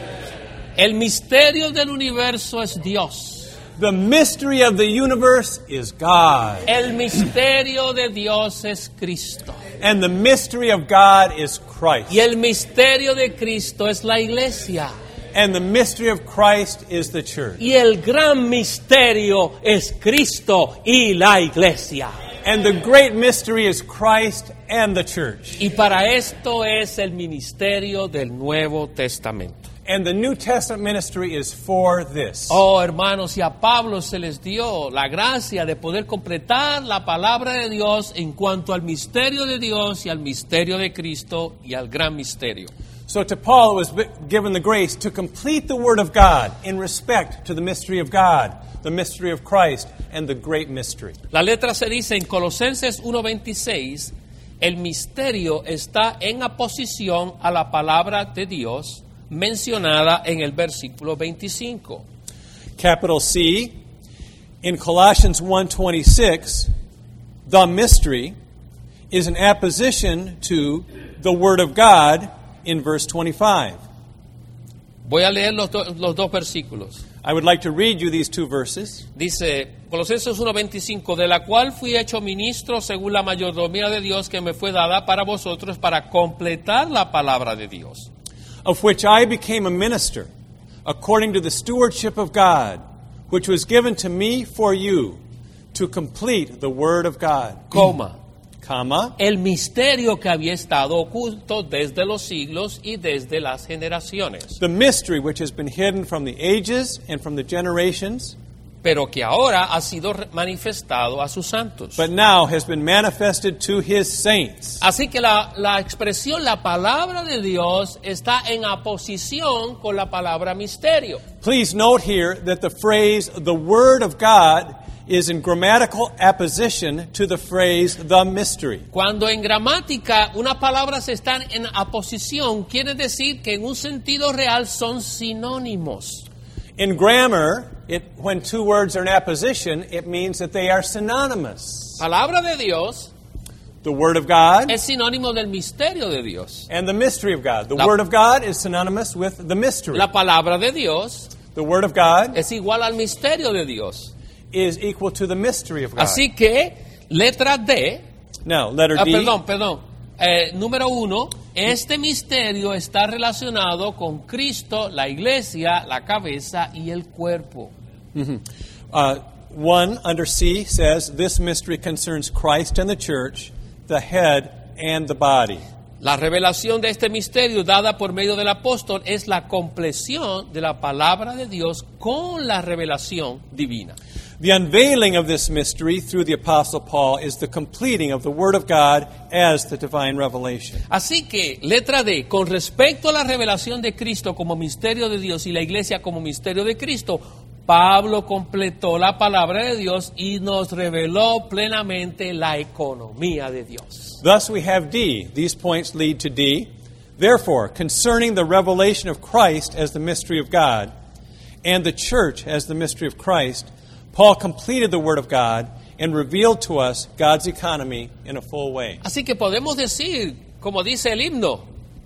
El misterio del universo es Dios. The mystery of the universe is God. El misterio de Dios es Cristo. And the mystery of God is Christ. Y el misterio de Cristo es la iglesia. And the mystery of Christ is the church. Y el gran misterio es Cristo y la iglesia. And the great mystery is Christ and the church. Y para esto es el ministerio del Nuevo Testamento. And the New Testament ministry is for this. Oh, hermanos, y a Pablo se les dio la gracia de poder completar la palabra de Dios en cuanto al misterio de Dios y al misterio de Cristo y al gran misterio. So to Paul was given the grace to complete the Word of God in respect to the mystery of God, the mystery of Christ, and the great mystery. La letra se dice en Colosenses 1:26, el misterio está en oposición a la palabra de Dios mencionada en el versículo 25. Capital C, in Colossians 1:26, the mystery is an apposition to the Word of God in verse 25. Voy a leer los dos versículos. I would like to read you these two verses. Dice Colosenses 1:25, de la cual fui hecho ministro según la mayordomía de Dios que me fue dada para vosotros para completar la palabra de Dios. Of which I became a minister, according to the stewardship of God, which was given to me for you, to complete the word of God. Coma. Comma. El misterio que había estado oculto desde los siglos y desde las generaciones, The mystery which has been hidden from the ages and from the generations, pero que ahora ha sido manifestado a sus santos. but now has been manifested to his saints. Así que la expresión, la palabra de Dios, está en oposición con la palabra misterio. Please note here that the phrase, the word of God, is in grammatical apposition to the phrase, the mystery. Cuando en gramática unas palabras están en oposición, quiere decir que en un sentido real son sinónimos. In grammar, when two words are in apposition, it means that they are synonymous. Palabra de Dios The word of God es sinónimo del misterio de Dios. and the mystery of God. The word of God is synonymous with the mystery. La palabra de Dios The word of God es igual al misterio de Dios. is equal to the mystery of God. Así que, letra D, Now, letter D. perdón. Número 1, este misterio está relacionado con Cristo, la iglesia, la cabeza y el cuerpo. One under C says, this mystery concerns Christ and the church, the head and the body. La revelación de este misterio dada por medio del apóstol es la compleción de la palabra de Dios con la revelación divina. The unveiling of this mystery through the Apostle Paul is the completing of the Word of God as the divine revelation. Así que, letra D, con respecto a la revelación de Cristo como misterio de Dios y la iglesia como misterio de Cristo, Pablo completó la palabra de Dios y nos reveló plenamente la economía de Dios. Thus we have D. These points lead to D. Therefore, concerning the revelation of Christ as the mystery of God and the church as the mystery of Christ, Paul completed the Word of God and revealed to us God's economy in a full way. Así que podemos decir, como dice el himno,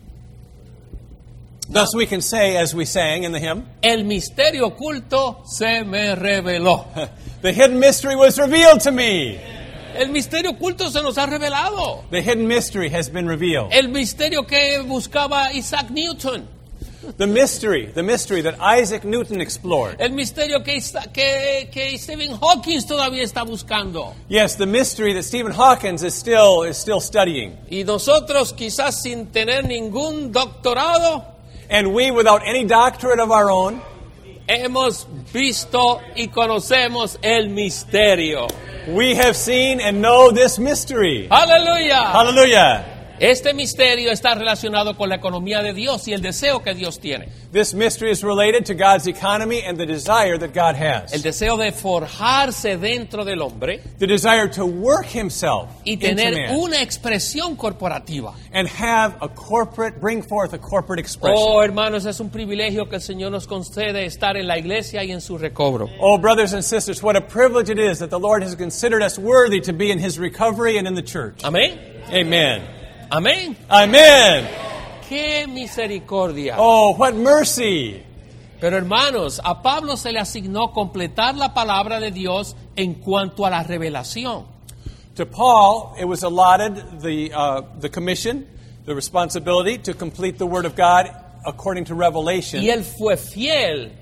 Thus we can say, as we sang in the hymn, el misterio oculto se me reveló. the hidden mystery was revealed to me. El misterio oculto se nos ha revelado. The hidden mystery has been revealed. El misterio que buscaba Isaac Newton. The mystery that Isaac Newton explored. El misterio que Stephen Hawking todavía está buscando. Yes, the mystery that Stephen Hawking is still studying. Y nosotros, quizás sin tener ningún doctorado, And we, without any doctorate of our own, hemos visto y conocemos el misterio. we have seen and know this mystery. ¡Aleluya! Hallelujah. Este misterio está relacionado con la economía de Dios y el deseo que Dios tiene. This mystery is related to God's economy and the desire that God has. El deseo de forjarse dentro del hombre The desire to work himself y into tener man una expresión corporativa. and bring forth a corporate expression. Oh, hermanos, es un privilegio que el Señor nos concede estar en la iglesia y en su recobro. Oh, brothers and sisters, what a privilege it is that the Lord has considered us worthy to be in His recovery and in the church. Amén. Amen. Amén. Amen. ¡Qué misericordia! Oh, what mercy. Pero hermanos, a Pablo se le asignó completar la palabra de Dios en cuanto a la revelación. To Paul, it was allotted the commission, the responsibility to complete the Word of God according to revelation. Y él fue fiel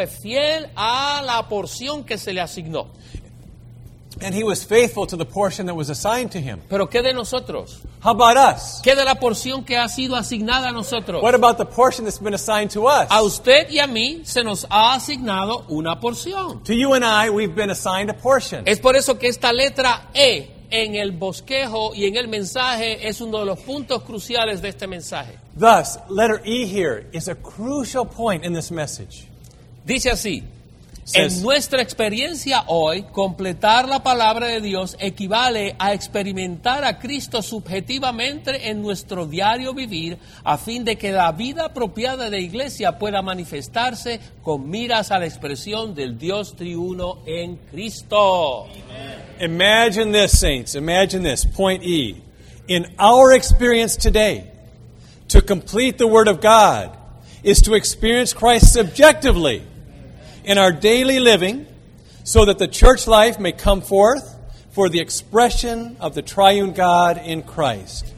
a la porción que se le asignó. And he was faithful to the portion that was assigned to him. Pero ¿qué de nosotros? How about us? ¿Qué de la porción que ha sido asignada a nosotros? What about the portion that's been assigned to us? A usted y a mí se nos ha asignado una porción. To you and I, we've been assigned a portion. Es por eso que esta letra E en el bosquejo y en el mensaje es uno de los puntos cruciales de este mensaje. Thus, letter E here is a crucial point in this message. Dice así: Says, en nuestra experiencia hoy, completar la palabra de Dios equivale a experimentar a Cristo subjetivamente en nuestro diario vivir, a fin de que la vida apropiada de la iglesia pueda manifestarse con miras a la expresión del Dios triuno en Cristo. Imagine this, saints. Imagine this. Point E. In our experience today, to complete the Word of God is to experience Christ subjectively in our daily living so that the church life may come forth for the expression of the triune God in Christ.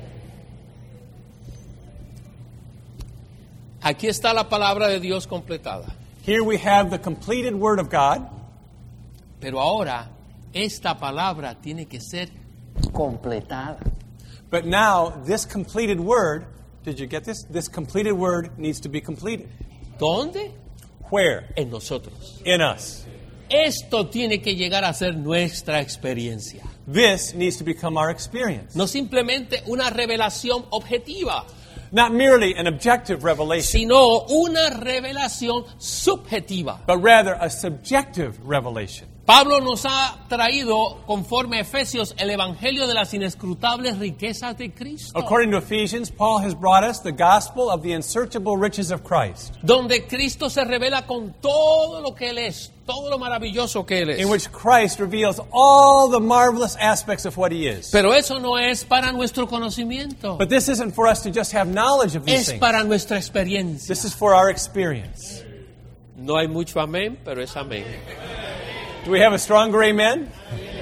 Aquí está la palabra de Dios completada. Here we have the completed Word of God. Pero ahora, esta palabra tiene que ser completada. But now, this completed Word, did you get this? This completed Word needs to be completed. ¿Dónde? Where? En nosotros. In us. Esto tiene que llegar a ser nuestra experiencia. This needs to become our experience. No simplemente una revelación objetiva, Not merely an objective revelation, sino una revelación subjetiva. but rather a subjective revelation. Pablo nos ha traído, conforme a Efesios, el evangelio de las inescrutables riquezas de Cristo. According to Ephesians, Paul has brought us the gospel of the unsearchable riches of Christ, Donde Cristo se revela con todo lo que Él es, todo lo maravilloso que Él es. in which Christ reveals all the marvelous aspects of what he is. Pero eso no es para nuestro conocimiento, But this isn't for us to just have knowledge of these es things. para nuestra experiencia. This is for our experience. No hay mucho amén, pero es amén. Do we have a stronger amen?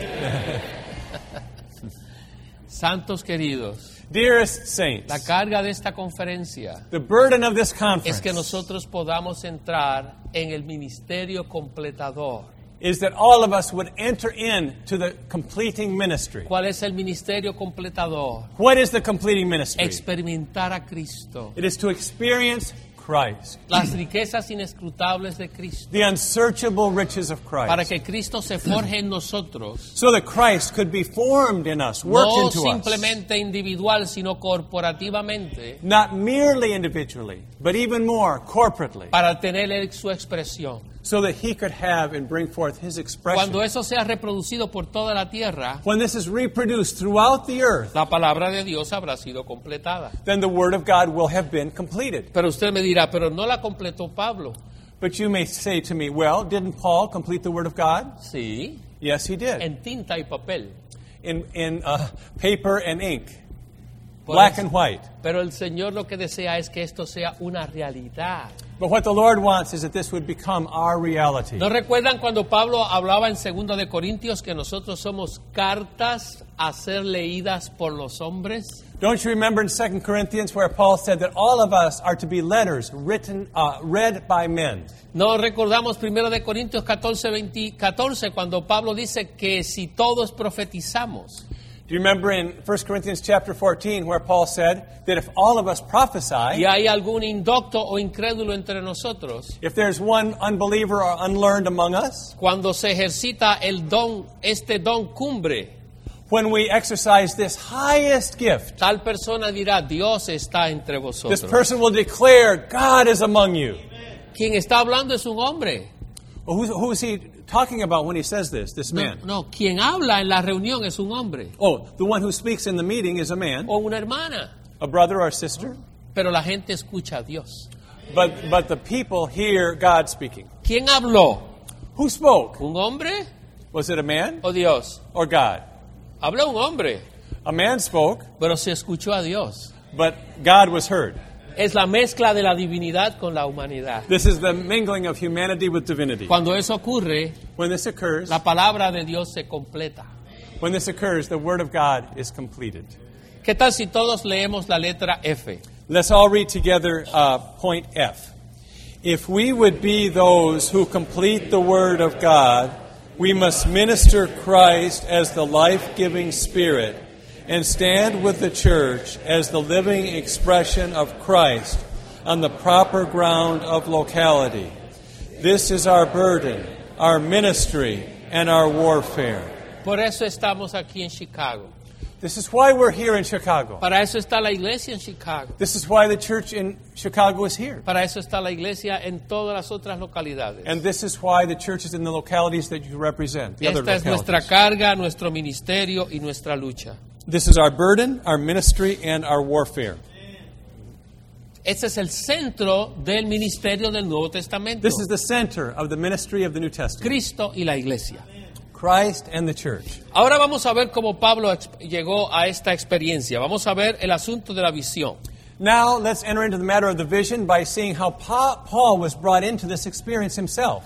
Santos queridos, Dearest saints, la carga de esta conferencia the burden of this es conference que nosotros podamos entrar en el ministerio completador. is that all of us would enter into the completing ministry. ¿Cuál es el ministerio completador? What is the completing ministry? Experimentar a Cristo, It is to experience Christ, las riquezas inescrutables de Cristo, the unsearchable riches of para Christ, que Cristo se forje en nosotros, so that Christ could be formed in us, worked no into us, simplemente individual, sino corporativamente, not merely individually, but even more corporately, para tener su expresión. so that he could have and bring forth his expression. Cuando eso sea reproducido por toda la tierra, When this is reproduced throughout the earth, la palabra de Dios habrá sido completada. then the Word of God will have been completed. Pero usted me dirá, pero no la completó Pablo. But you may say to me, well, didn't Paul complete the Word of God? Sí, Yes, he did. en tinta y papel. In paper and ink, Por black eso- and white. Pero el Señor lo que desea es que esto sea una realidad. But what the Lord wants is that this would become our reality. ¿No recuerdan cuando Pablo hablaba en 2 de Corintios que nosotros somos cartas a ser leídas por los hombres? Don't you remember in 2 Corinthians where Paul said that all of us are to be letters written, read by men? No recordamos 1 de Corintios 14 cuando Pablo dice que si todos profetizamos. Do you remember in 1 Corinthians chapter 14 where Paul said that if all of us prophesy, Y hay algún indocto o incrédulo entre nosotros, if there's one unbeliever or unlearned among us, cuando se ejercita el don, este don cumbre, when we exercise this highest gift, tal persona dirá, Dios está entre this vosotros. person will declare, God is among you. Quien está hablando es un hombre. Well, who is he talking about when he says this man? No, quien habla en la reunión es un hombre Oh, the one who speaks in the meeting is a man, o una hermana, a brother or a sister, pero la gente escucha a Dios. but the people hear God speaking. ¿Quién habló? Who spoke? ¿Un hombre Was it a man o Dios? or God? Habló un hombre, A man spoke, pero se escuchó a Dios. but God was heard. Es la mezcla de la divinidad con la humanidad. This is the mingling of humanity with divinity. Cuando eso ocurre, When this occurs, la palabra de Dios se completa. the Word of God is completed. ¿Qué tal si todos leemos la letra F? Let's all read together point F. If we would be those who complete the Word of God, we must minister Christ as the life-giving Spirit and stand with the church as the living expression of Christ on the proper ground of locality. This is our burden, our ministry, and our warfare. Por eso estamos aquí en Chicago. This is why we're here in Chicago. Para eso está la iglesia en Chicago. This is why the church in Chicago is here. Para eso está la iglesia en todas las otras localidades. And this is why the church is in the localities that you represent, the other Esta es nuestra localities. carga, nuestro ministerio y nuestra lucha. This is our burden, our ministry, and our warfare. Ese es el centro del ministerio del Nuevo Testamento. This is the center of the ministry of the New Testament. Cristo y la iglesia. Christ and the church. Ahora vamos a ver cómo Pablo llegó a esta experiencia. Vamos a ver el asunto de la visión. Now let's enter into the matter of the vision by seeing how Paul was brought into this experience himself.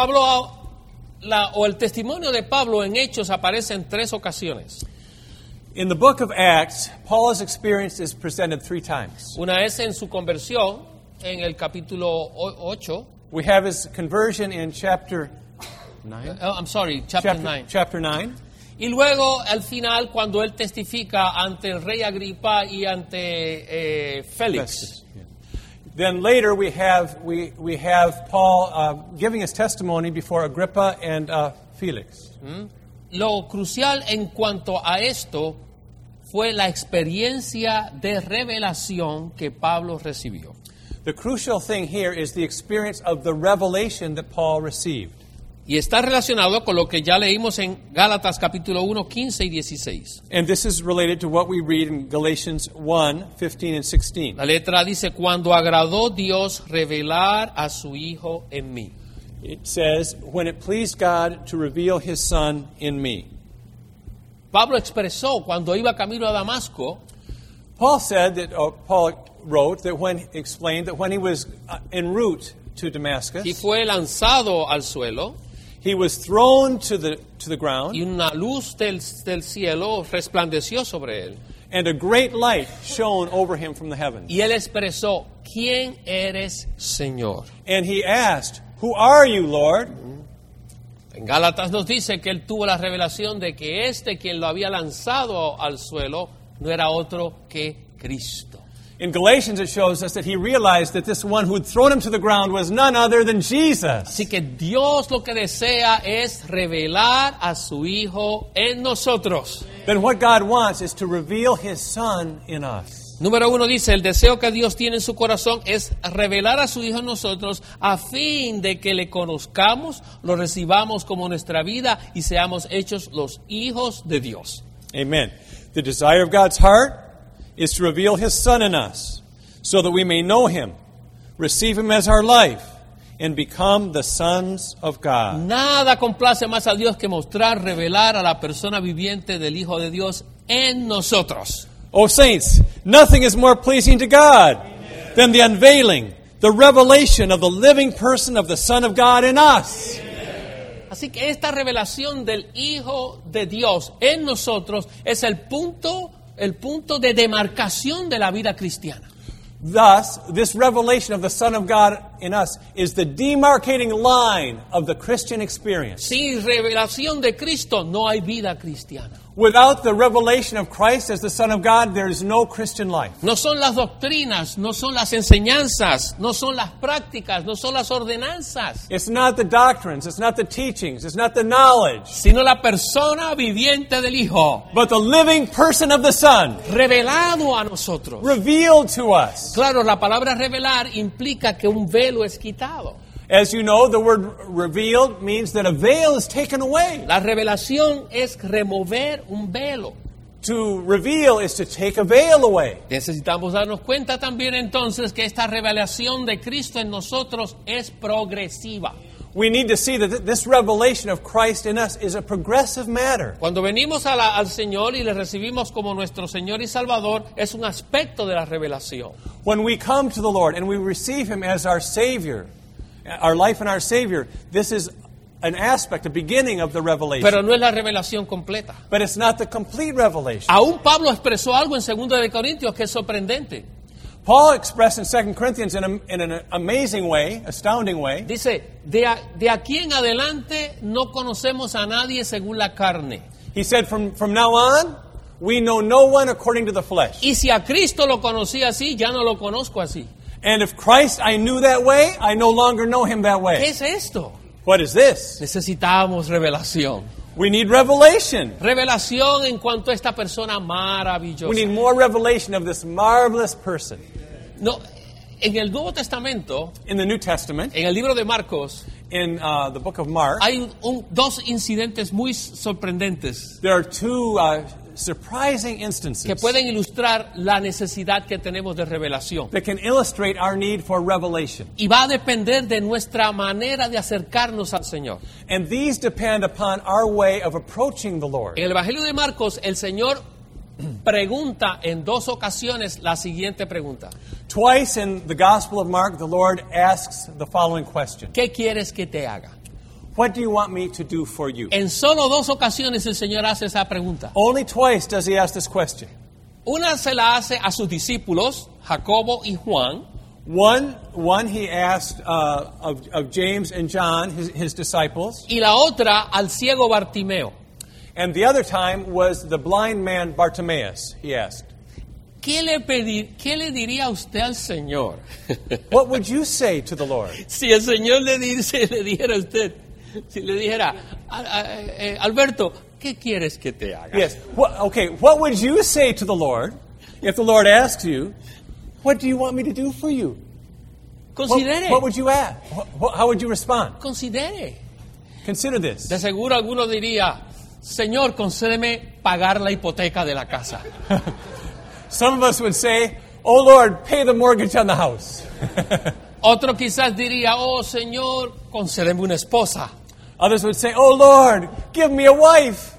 El testimonio de Pablo en Hechos aparece en 3 ocasiones. In the book of Acts, Paul's experience is presented 3 times. Una es en su conversión, en el capítulo 8. We have his conversion in chapter 9. Chapter 9. Chapter 9. Y luego, al final, cuando él testifica ante el rey Agripa y ante Félix. Then later we have Paul giving his testimony before Agrippa and Felix. Lo crucial en cuanto a esto fue la experiencia de revelación que Pablo recibió. The crucial thing here is the experience of the revelation that Paul received. Y está relacionado con lo que ya leímos en Gálatas capítulo 1, 15 y 16. And this is related to what we read in Galatians 1, 15 and 16. La letra dice, cuando agradó Dios revelar a su Hijo en mí. It says, when it pleased God to reveal His Son in me. Pablo expresó cuando iba camino a Damasco. Paul wrote that when he was en route to Damascus, y fue lanzado al suelo. He was thrown to the ground. Y una luz del cielo resplandeció sobre él. And a great light shone over him from the heavens. Y él expresó, ¿quién eres, Señor? And he asked, who are you, Lord? En Gálatas nos dice que él tuvo la revelación de que quien lo había lanzado al suelo no era otro que Cristo. In Galatians it shows us that he realized that this one who had thrown him to the ground was none other than Jesus. Así que Dios lo que desea es revelar a su Hijo en nosotros. Then what God wants is to reveal His Son in us. Número 1 dice, el deseo que Dios tiene en su corazón es revelar a su Hijo en nosotros a fin de que le conozcamos, lo recibamos como nuestra vida y seamos hechos los hijos de Dios. Amen. The desire of God's heart is to reveal His Son in us so that we may know Him, receive Him as our life, and become the sons of God. Nada complace más a Dios que mostrar, revelar a la persona viviente del Hijo de Dios en nosotros. Oh saints, nothing is more pleasing to God than the unveiling, the revelation of the living person of the Son of God in us. Así que esta revelación del Hijo de Dios en nosotros es el punto de demarcación de la vida cristiana. Thus, this revelation of the Son of God in us is the demarcating line of the Christian experience. Sin revelación de Cristo no hay vida cristiana. Without the revelation of Christ as the Son of God, there is no Christian life. No son las doctrinas, no son las enseñanzas, no son las prácticas, no son las ordenanzas. It's not the doctrines, it's not the teachings, it's not the knowledge. Sino la persona viviente del Hijo. But the living person of the Son. Revelado a nosotros. Revealed to us. Claro, la palabra revelar implica que un velo es quitado. As you know, the word revealed means that a veil is taken away. La revelación es remover un velo. To reveal is to take a veil away. Necesitamos darnos cuenta también entonces que esta revelación de Cristo en nosotros es progresiva. We need to see that this revelation of Christ in us is a progressive matter. Cuando venimos al Señor y le recibimos como nuestro Señor y Salvador, es un aspecto de la revelación. When we come to the Lord and we receive Him as our Savior, our life and our Savior, this is an aspect, a beginning of the revelation. Pero no es la revelación completa. But it's not the complete revelation. Aún Pablo expresó algo en 2 de Corintios que es sorprendente. Paul expressed in 2 Corinthians in an amazing way, astounding way. Dice, de aquí en adelante no conocemos a nadie según la carne. He said, from now on, we know no one according to the flesh. Y si a Cristo lo conocí así, ya no lo conozco así. And if Christ I knew that way, I no longer know Him that way. ¿Qué es esto? What is this? Necesitamos revelación. We need revelation. Revelación en cuanto a esta persona maravillosa. We need more revelation of this marvelous person. No, en el Nuevo Testamento, in the New Testament, en el libro de Marcos, in the book of Mark, hay dos incidentes muy sorprendentes. There are two surprising instances que pueden ilustrar la necesidad que tenemos de revelación. That can illustrate our need for revelation. Y va a depender de nuestra manera de acercarnos al Señor. And these depend upon our way of approaching the Lord. En el Evangelio de Marcos, el Señor pregunta en 2 ocasiones la siguiente pregunta. Twice in the Gospel of Mark, the Lord asks the following question. ¿Qué quieres que te haga? What do you want me to do for you? En solo 2 ocasiones el Señor hace esa pregunta. Only twice does he ask this question. Una se la hace a sus discípulos, Jacobo y Juan. One he asked of James and John, his disciples. Y la otra al ciego Bartimeo. And the other time was the blind man Bartimaeus, he asked. ¿Qué le diría usted al Señor? What would you say to the Lord? Si el Señor le dijera a usted, si le dijera, Alberto, ¿qué quieres que te haga? Yes. What would you say to the Lord if the Lord asks you, what do you want me to do for you? Considere. What would you ask? How would you respond? Considere. Consider this. De seguro alguno diría, Señor, concédeme pagar la hipoteca de la casa. Some of us would say, oh Lord, pay the mortgage on the house. Otro quizás diría, oh Señor, concédeme una esposa. Others would say, oh Lord, give me a wife.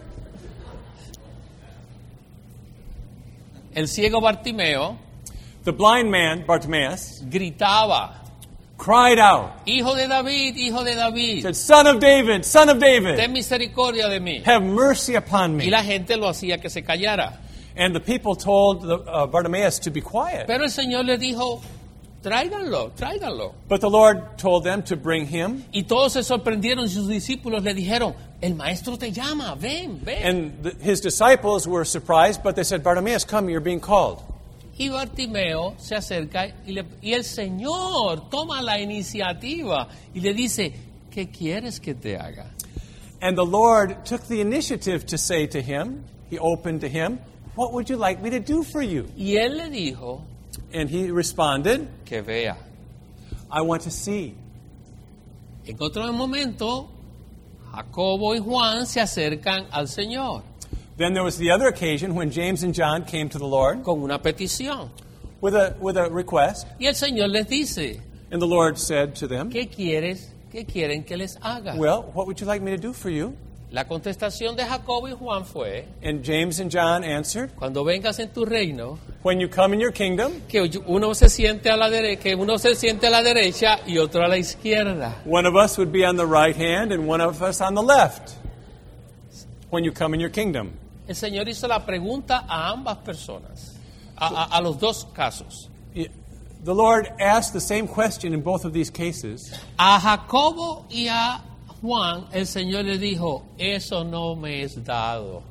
El ciego Bartimeo The blind man, Bartimaeus, gritaba, cried out, Hijo de David, said, Son of David, ten misericordia de mí. have mercy upon Y me. la gente lo hacía que se callara. And the people told Bartimaeus to be quiet. Pero el Señor le dijo, tráiganlo. But the Lord told them to bring him. Y todos se sorprendieron y sus discípulos le dijeron, el maestro te llama, ven. And his disciples were surprised, but they said, Bartimaeus, come, you're being called. Y Bartimeo se acerca y el Señor toma la iniciativa y le dice, ¿qué quieres que te haga? And the Lord took the initiative to say to him, he opened to him, what would you like me to do for you? Y él le dijo, And he responded, que vea. I want to see. En otro momento, Jacobo y Juan se acercan al Señor Then there was the other occasion when James and John came to the Lord con una petición. with a request. Y el Señor les dice, And the Lord said to them, ¿qué quieren que les haga? well, what would you like me to do for you? La contestación de Jacobo y Juan fue, And James and John answered, cuando vengas en tu reino, when you come in your kingdom, que uno se siente a la derecha y otro a la izquierda. one of us would be on the right hand and one of us on the left when you come in your kingdom. El Señor hizo la pregunta a ambas personas, a los dos casos. The Lord asked the same question in both of these cases. A Jacobo y a Juan, el Señor le dijo, eso no me es dado.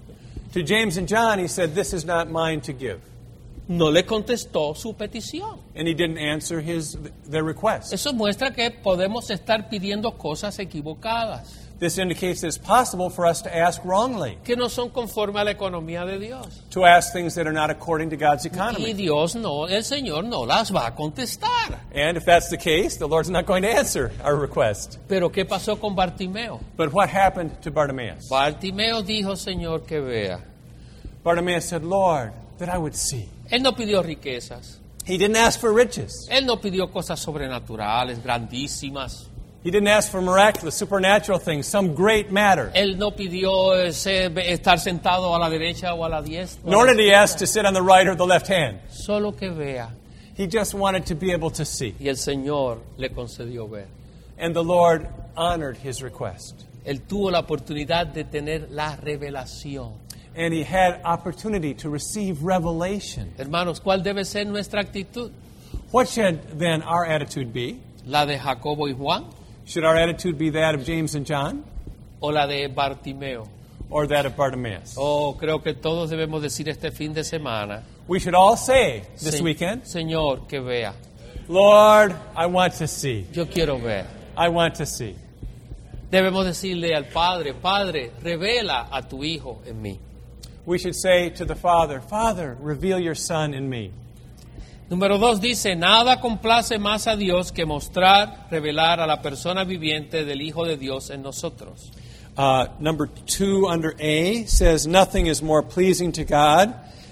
To James and John, he said, this is not mine to give. No le contestó su petición. And he didn't answer their request. Eso muestra que podemos estar pidiendo cosas equivocadas, This indicates that it's possible for us to ask wrongly, que no son conforme a la economía de Dios. to ask things that are not according to God's Y economy. Dios no, el Señor no las va a contestar. And if that's the case, the Lord's not going to answer our request. Pero ¿qué pasó con Bartimeo? But what happened to Bartimaeus? Bartimeo dijo, Señor, que vea. Bartimaeus said, Lord, that I would see. Él no pidió riquezas. He didn't ask for riches. Él no pidió cosas sobrenaturales, grandísimas. He didn't ask for miraculous, supernatural things, some great matter. Él no pidió estar sentado a la derecha o a la diestra. Nor did he ask to sit on the right or the left hand. Solo que vea. He just wanted to be able to see. Y el Señor le concedió ver. And the Lord honored his request. Él tuvo la oportunidad de tener la revelación. And he had opportunity to receive revelation. Hermanos, ¿cuál debe ser nuestra actitud? What should then our attitude be? ¿La de Jacobo y Juan Should our attitude be that of James and John o la de Bartimeo? or that of Bartimaeus? Oh, creo que todos debemos decir este fin de semana, We should all say this "Se- weekend, Señor, que vea. Lord, I want to see. Yo quiero ver. I want to see. Debemos decirle al Padre, Padre, revela a tu Hijo en mí. We should say to the Father, Father, reveal your Son in me. Número 2 dice, nada complace más a Dios que mostrar, revelar a la persona viviente del Hijo de Dios en Number 2 under A says, nothing is more pleasing to God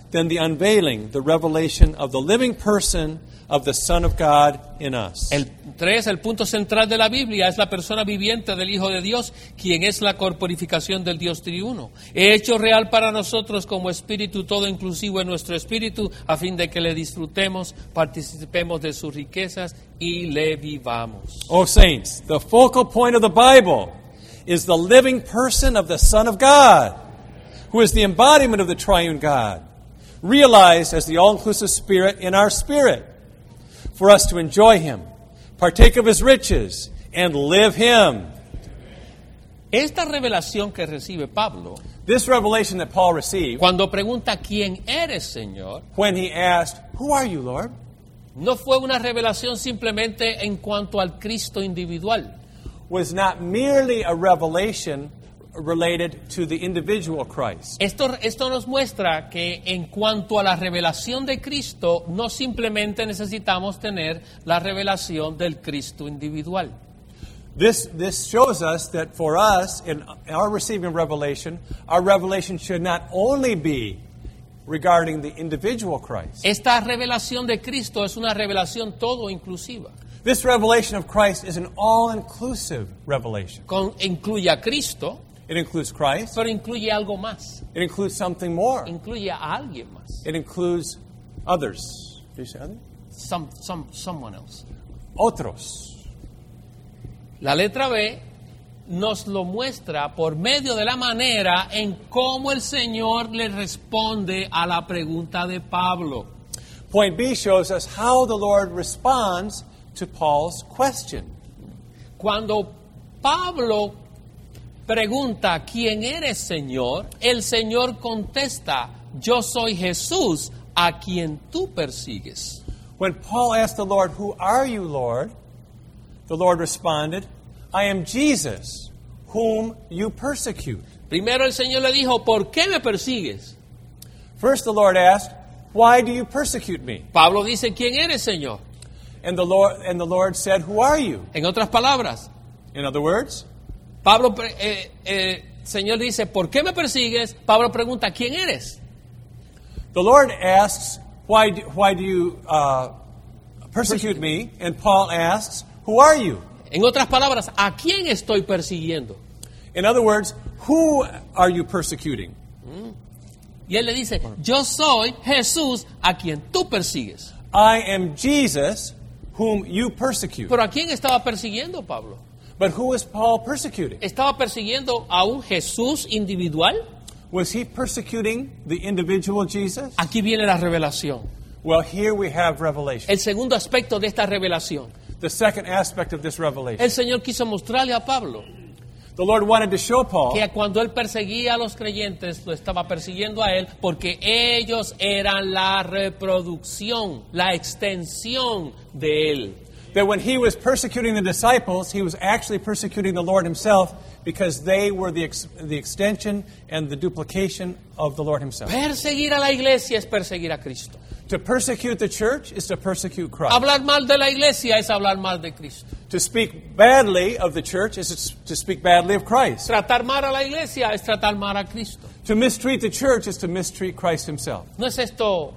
than the unveiling, the revelation of the living person of the Son of God in us. El 3, el punto central de la Biblia, es la persona viviente del Hijo de Dios, quien es la corporificación del Dios triuno. He hecho real para nosotros como espíritu todo inclusivo en nuestro espíritu, a fin de que le disfrutemos, participemos de sus riquezas y le vivamos. Oh saints, the focal point of the Bible is the living person of the Son of God, who is the embodiment of the triune God, realized as the all-inclusive Spirit in our spirit, for us to enjoy Him, partake of His riches, and live Him. Esta revelación que recibe Pablo, This revelation that Paul received, cuando pregunta ¿quién eres, Señor?, when he asked, "Who are you, Lord?" no fue una revelación simplemente en cuanto al Cristo individual. was not merely a revelation related to the individual Christ. Esto nos muestra que en cuanto a la revelación de Cristo, no simplemente necesitamos tener la revelación del Cristo individual. This shows us that for us, in our receiving revelation, our revelation should not only be regarding the individual Christ. Esta revelación de Cristo es una revelación todo inclusiva. This revelation of Christ is an all-inclusive revelation. Incluye a Cristo, It includes Christ. pero incluye algo más. It includes something more. Incluye a alguien más. It includes others. Did you say others? Someone else. Otros. La letra B nos lo muestra por medio de la manera en cómo el Señor le responde a la pregunta de Pablo. Point B shows us how the Lord responds to Paul's question. Cuando Pablo pregunta ¿quién eres, Señor?, el Señor contesta: yo soy Jesús a quien tú persigues. When Paul asked the Lord, "Who are you, Lord?" the Lord responded, "I am Jesus, whom you persecute." Primero el Señor le dijo: ¿por qué me persigues? First the Lord asked, "Why do you persecute me?" Pablo dice: ¿quién eres, Señor? And the Lord said, "Who are you?" En otras palabras, In other words, Pablo, Señor dice: ¿por qué me persigues? Pablo pregunta: ¿quién eres? the Lord asks, "Why do you persecute me?" And Paul asks, "Who are you?" En otras palabras, ¿a quién estoy persiguiendo? In other words, who are you persecuting? Y él le dice: yo soy Jesús a quien tú persigues. I am Jesus, whom you persecute. ¿Pero a quién estaba persiguiendo Pablo? But who is Paul persecuting? ¿Estaba persiguiendo a un Jesús individual? Was he persecuting the individual Jesus? Aquí viene la revelación. Well, here we have revelation. El segundo aspecto de esta revelación. The second aspect of this revelation. El Señor quiso mostrarle a Pablo The Lord wanted to show Paul que cuando él perseguía a los creyentes, lo estaba persiguiendo a él porque ellos eran la reproducción, la extensión de él. that when he was persecuting the disciples, he was actually persecuting the Lord himself because they were the extension and the duplication of the Lord himself. Perseguir a la iglesia es perseguir a Cristo. To persecute the church is to persecute Christ. Hablar mal de la iglesia es hablar mal de Cristo. To speak badly of the church is to speak badly of Christ. Tratar mal a la iglesia es tratar mal a Cristo. To mistreat the church is to mistreat Christ himself. ¿No es esto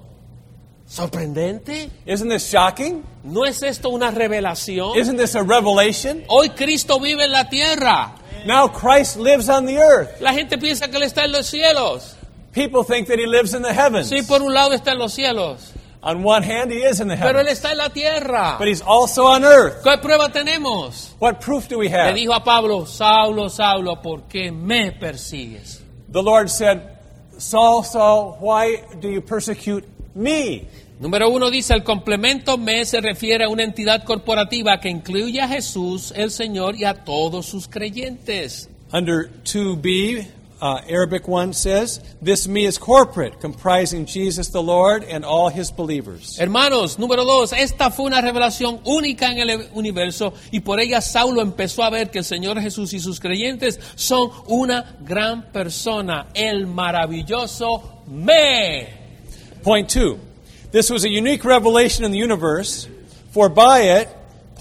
sorprendente? Isn't this shocking? ¿No es esto una revelación? Isn't this a revelation? Hoy Cristo vive en la tierra. Now Christ lives on the earth. La gente piensa que Él está en los cielos. People think that he lives in the heavens. Sí, por un lado está en los cielos, On one hand, he is in the pero Él heavens. está en la tierra. But he's also on earth. ¿Qué prueba tenemos? What proof do we Le have? dijo a Pablo: Saulo, Saulo, ¿por qué me persigues? The Lord said, "Saul, Saul, why do you persecute me?" Número 1 dice: el complemento me se refiere a una entidad corporativa que incluye a Jesús, el Señor, y a todos sus creyentes. Under 2b, Arabic 1 says, "This me is corporate, comprising Jesus the Lord and all his believers." Hermanos, número 2, esta fue una revelación única en el universo y por ella Saulo empezó a ver que el Señor Jesús y sus creyentes son una gran persona, el maravilloso me. Point 2. This was a unique revelation in the universe, for by it,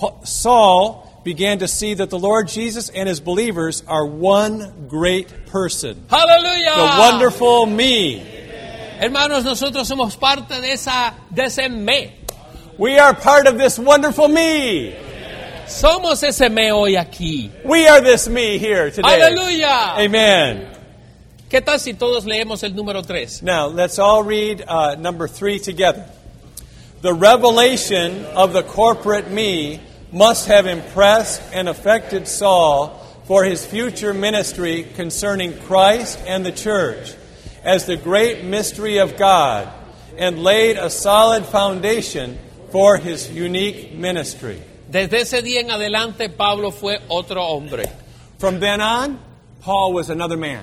Saul began to see that the Lord Jesus and his believers are one great person. ¡Aleluya! The wonderful me. Hermanos, nosotros somos parte de ese me. We are part of this wonderful me. Somos ese me hoy aquí. We are this me here today. ¡Aleluya! Amen. ¿Qué tal si todos leemos el número 3? Now, let's all read number 3 together. The revelation of the corporate me must have impressed and affected Saul for his future ministry concerning Christ and the church as the great mystery of God, and laid a solid foundation for his unique ministry. Desde ese día en adelante, Pablo fue otro hombre. From then on, Paul was another man.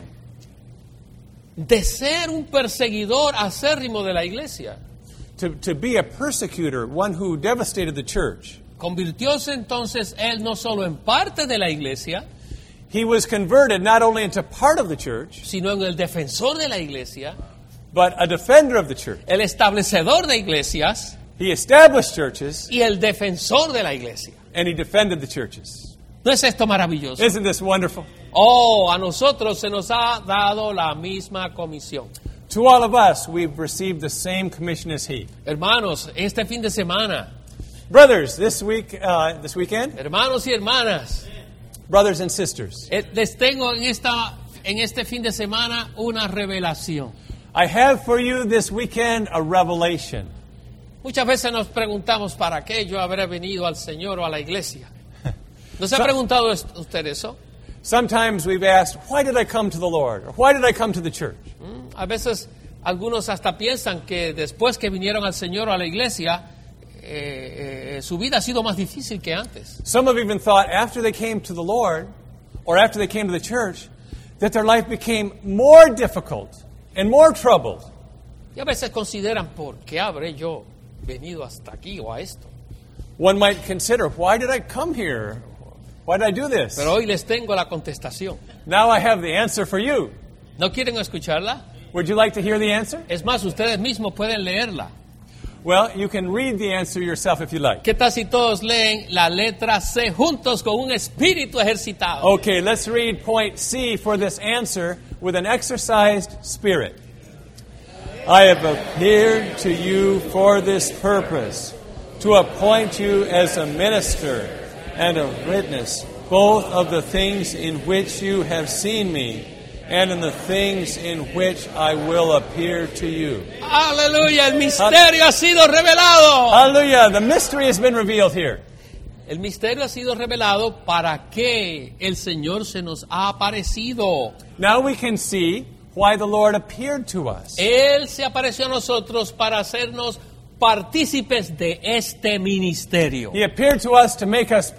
De ser un perseguidor acérrimo de la iglesia, To be a persecutor, one who devastated the church. convirtióse entonces él no solo en parte de la iglesia, He was converted not only into part of the church, sino en el defensor de la iglesia, but a defender of the church. el establecedor de iglesias He established churches, y el defensor de la iglesia. and he defended the churches. ¿No es esto maravilloso? Isn't this wonderful? Oh, a nosotros se nos ha dado la misma comisión. To all of us, we've received the same commission as he. Hermanos, este fin de semana, Brothers, this weekend, hermanos y hermanas, brothers and sisters, les tengo en este fin de semana una revelación. I have for you this weekend a revelation. Muchas veces nos preguntamos, ¿para qué yo habré venido al Señor o a la iglesia? ¿No se ha preguntado usted eso? Sometimes we've asked, why did I come to the Lord? Or why did I come to the church? A veces algunos hasta piensan que después que vinieron al Señor o a la iglesia, su vida ha sido más difícil que antes. Some have even thought after they came to the Lord, or after they came to the church, that their life became more difficult and more troubled. Y a veces consideran, ¿por qué habré yo venido hasta aquí o a esto? One might consider, why did I come here? Why did I do this? Pero hoy les tengo la contestación. Now I have the answer for you. ¿No quieren escucharla? Would you like to hear the answer? Es más, ustedes mismos pueden leerla. Well, you can read the answer yourself if you like. ¿Qué tal si todos leen la letra C juntos con un espíritu ejercitado? Okay, let's read point C for this answer with an exercised spirit. I have appeared to you for this purpose, to appoint you as a minister and a witness, both of the things in which you have seen me, and in the things in which I will appear to you. ¡Aleluya! El misterio ha sido revelado. Hallelujah! The mystery has been revealed here. El misterio ha sido revelado para que el Señor se nos ha aparecido. Now we can see why the Lord appeared to us. Él se apareció a nosotros para hacernos partícipes de este ministerio. He appeared to us to make us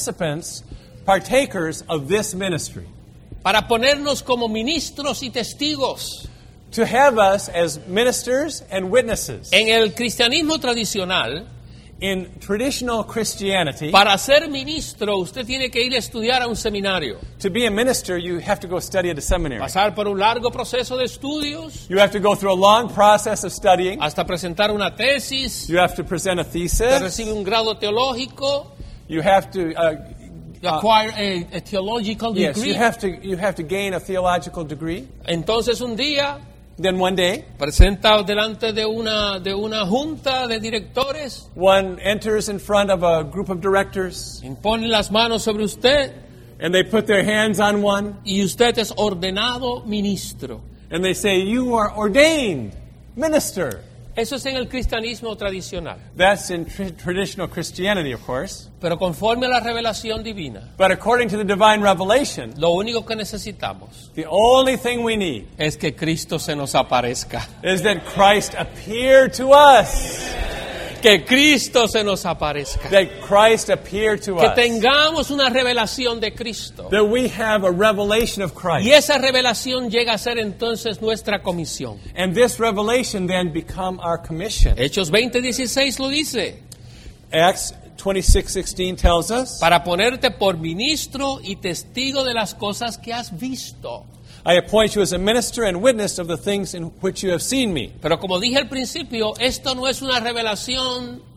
partakers of this ministry. Para ponernos como ministros y testigos. To have us as ministers and witnesses. En el cristianismo tradicional, In traditional Christianity, para ser ministro, usted tiene que ir a estudiar a un seminario. to be a minister, you have to go study at a seminary. Pasar por un largo proceso de estudios, You have to go through a long process of studying. hasta presentar una tesis, You have to present a usted thesis. recibe un grado teológico, You have to, acquire a theological yes, degree. you have to gain a theological degree. Entonces un día Then one day, presenta delante de una junta de directores, one enters in front of a group of directors, impone las manos sobre usted and they put their hands on one, y usted es ordenado ministro. and they say, "You are ordained minister." Eso es en el cristianismo tradicional. That's in traditional Christianity, of course. Pero conforme a la revelación divina, But according to the divine revelation, lo único que necesitamos the only thing we need es que Cristo se nos aparezca. is that Christ appear to us. Que Cristo se nos aparezca. That Christ appear to Que us. tengamos una revelación de Cristo. That we have a revelation of Christ. Y esa revelación llega a ser entonces nuestra comisión. And this revelation then become our commission. Hechos 20:16 lo dice. Acts 26:16 tells us, Para ponerte por ministro y testigo de las cosas que has visto. I appoint you as a minister and witness of the things in which you have seen me. Pero como dije al principio, esto no es una revelación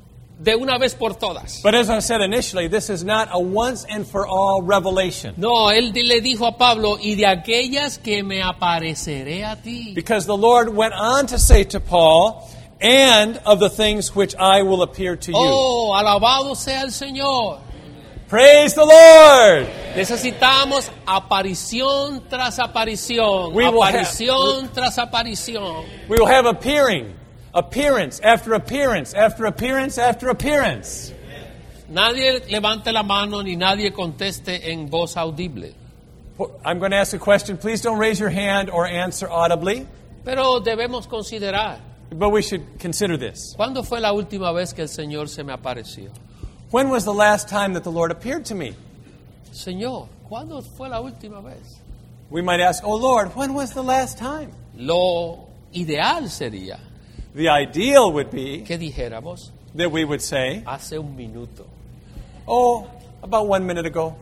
de una vez por todas. But as I said initially, this is not a once and for all revelation. No, él le dijo a Pablo, y de aquellas que me apareceré a ti. Because the Lord went on to say to Paul, and of the things which I will appear to you. Oh, alabado sea el Señor. Praise the Lord! Necesitamos aparición tras aparición, We will aparición tras aparición. We will have appearance after appearance after appearance after appearance. Nadie levante la mano ni nadie conteste en voz audible. I'm going to ask a question. Please don't raise your hand or answer audibly, Pero debemos considerar, but we should consider this. ¿cuándo fue la última vez que el Señor se me apareció? When was the last time that the Lord appeared to me? Señor, ¿cuándo fue la última vez? We might ask, oh Lord, when was the last time? Lo ideal sería The ideal would be que dijéramos that we would say, hace un minuto. oh, about 1 minute ago.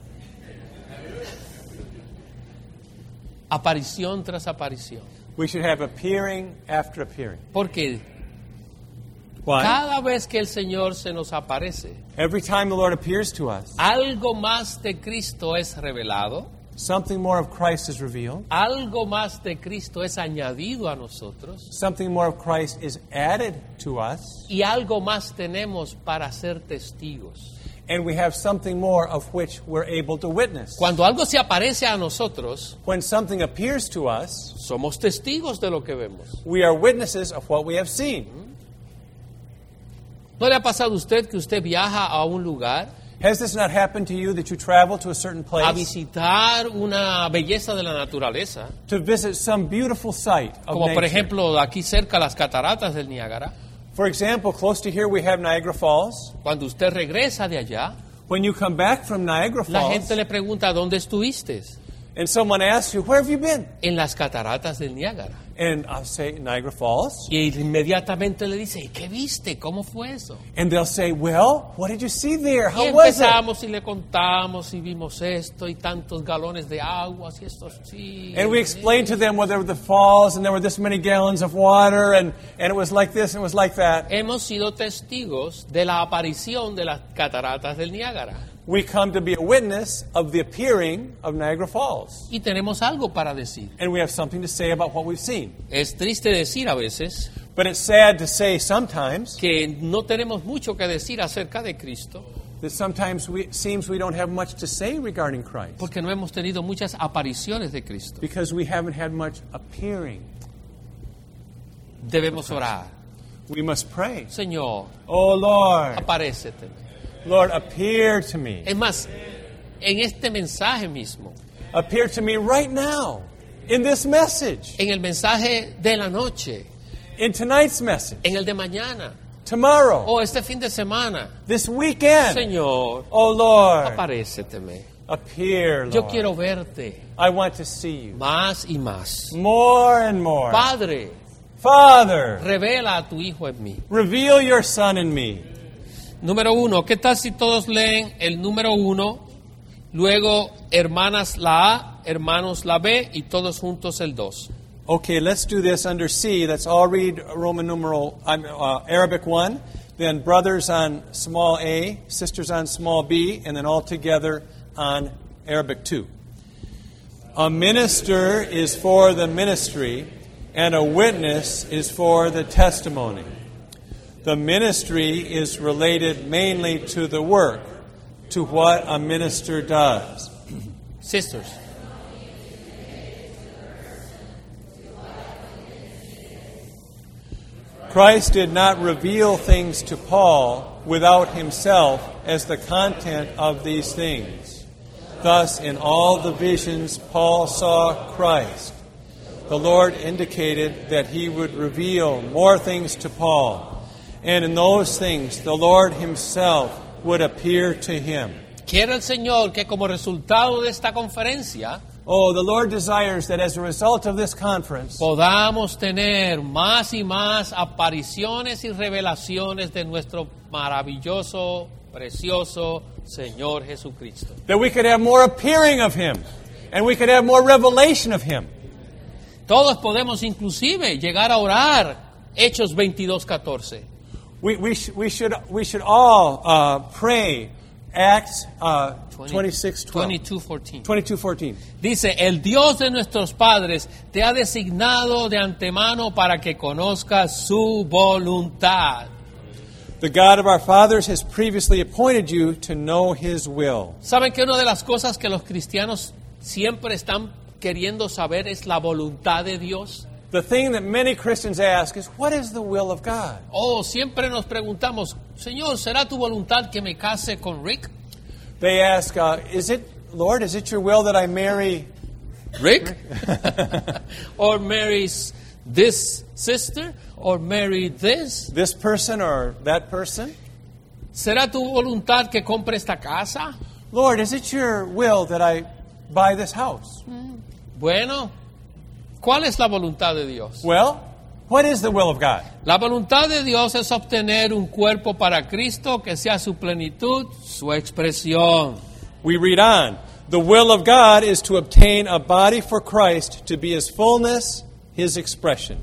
Aparición tras aparición. We should have appearing after appearing. Porque Why? cada vez que el Señor se nos aparece, Every time the Lord appears to us, algo más de Cristo es revelado, something more of Christ is revealed. algo más de Cristo es añadido a nosotros Something more of Christ is added to us. y algo más tenemos para ser testigos. And we have something more of which we're able to witness. Cuando algo se aparece a nosotros, When something appears to us, somos testigos de lo que vemos. we are witnesses of what we have seen. ¿No le ha pasado a usted que usted viaja a un lugar Has this not happened to you that you travel to a certain a place visitar una belleza de la naturaleza? to visit some beautiful site of Como por nature? ejemplo aquí cerca las cataratas del Niágara. For example, close to here we have Niagara Falls. Cuando usted regresa de allá, When you come back from Niagara la Falls gente le pregunta, ¿dónde estuviste? and someone asks you, where have you been? En las cataratas del Niágara. And I'll say, Niagara Falls. Y inmediatamente le dice, ¿y qué viste? ¿Cómo fue eso? And they'll say, well, what did you see there? Y How was it? empezamos y le contamos y vimos esto y tantos galones de agua y esto sí. And we explained to them where there were the falls and there were this many gallons of water and it was like this and it was like that. Hemos sido testigos de la aparición de las cataratas del Niágara. We come to be a witness of the appearing of Niagara Falls. Y tenemos algo para decir. And we have something to say about what we've seen. Es triste decir a veces But it's sad to say sometimes que no tenemos mucho que decir acerca de Cristo that sometimes it seems we don't have much to say regarding Christ porque no hemos tenido muchas apariciones de Cristo. because we haven't had much appearing. Debemos orar. We must pray. Señor, Oh Lord, aparécete. Lord, appear to me. Es más, en este mensaje mismo, Appear to me right now in this message, en el mensaje de la noche, in tonight's message, en el de mañana tomorrow, o este fin de semana. this weekend. Señor, Oh Lord, aparéceteme. appear, Lord. Yo quiero verte I want to see you más y más. more and more. Padre, Father, revela a tu Hijo en mí. reveal your Son in me. Número 1, ¿qué tal si todos leen el número 1, luego hermanas la A, hermanos la B y todos juntos el 2? Okay, let's do this under C. Let's all read Roman numeral Arabic 1, then brothers on small a, sisters on small b, and then all together on Arabic 2. A minister is for the ministry, and a witness is for the testimony. The ministry is related mainly to the work, to what a minister does. Sisters. Christ did not reveal things to Paul without himself as the content of these things. Thus, in all the visions Paul saw Christ, the Lord indicated that he would reveal more things to Paul. And in those things, the Lord himself would appear to him. Quiere el Señor que como resultado de esta conferencia Oh, the Lord desires that as a result of this conference, podamos tener más y más apariciones y revelaciones de nuestro maravilloso, precioso Señor Jesucristo. that we could have more appearing of him, and we could have more revelation of him. Todos podemos inclusive llegar a orar Hechos 22:14. We should all pray Acts 26:12. 22:14. 22:14. Dice, el Dios de nuestros padres te ha designado de antemano para que conozcas su voluntad. The God of our fathers has previously appointed you to know His will. ¿Saben que una de las cosas que los cristianos siempre están queriendo saber es la voluntad de Dios? The thing that many Christians ask is, what is the will of God? Oh, siempre nos preguntamos, Señor, ¿será tu voluntad que me case con Rick? They ask, Lord, is it your will that I marry Rick? Or marry this sister? Or marry this? this person or that person? ¿Será tu voluntad que compre esta casa? Lord, is it your will that I buy this house? Bueno, ¿cuál es la voluntad de Dios? Well, what is the will of God? La voluntad de Dios es obtener un cuerpo para Cristo que sea su plenitud, su expresión. We read on. The will of God is to obtain a body for Christ to be His fullness, His expression.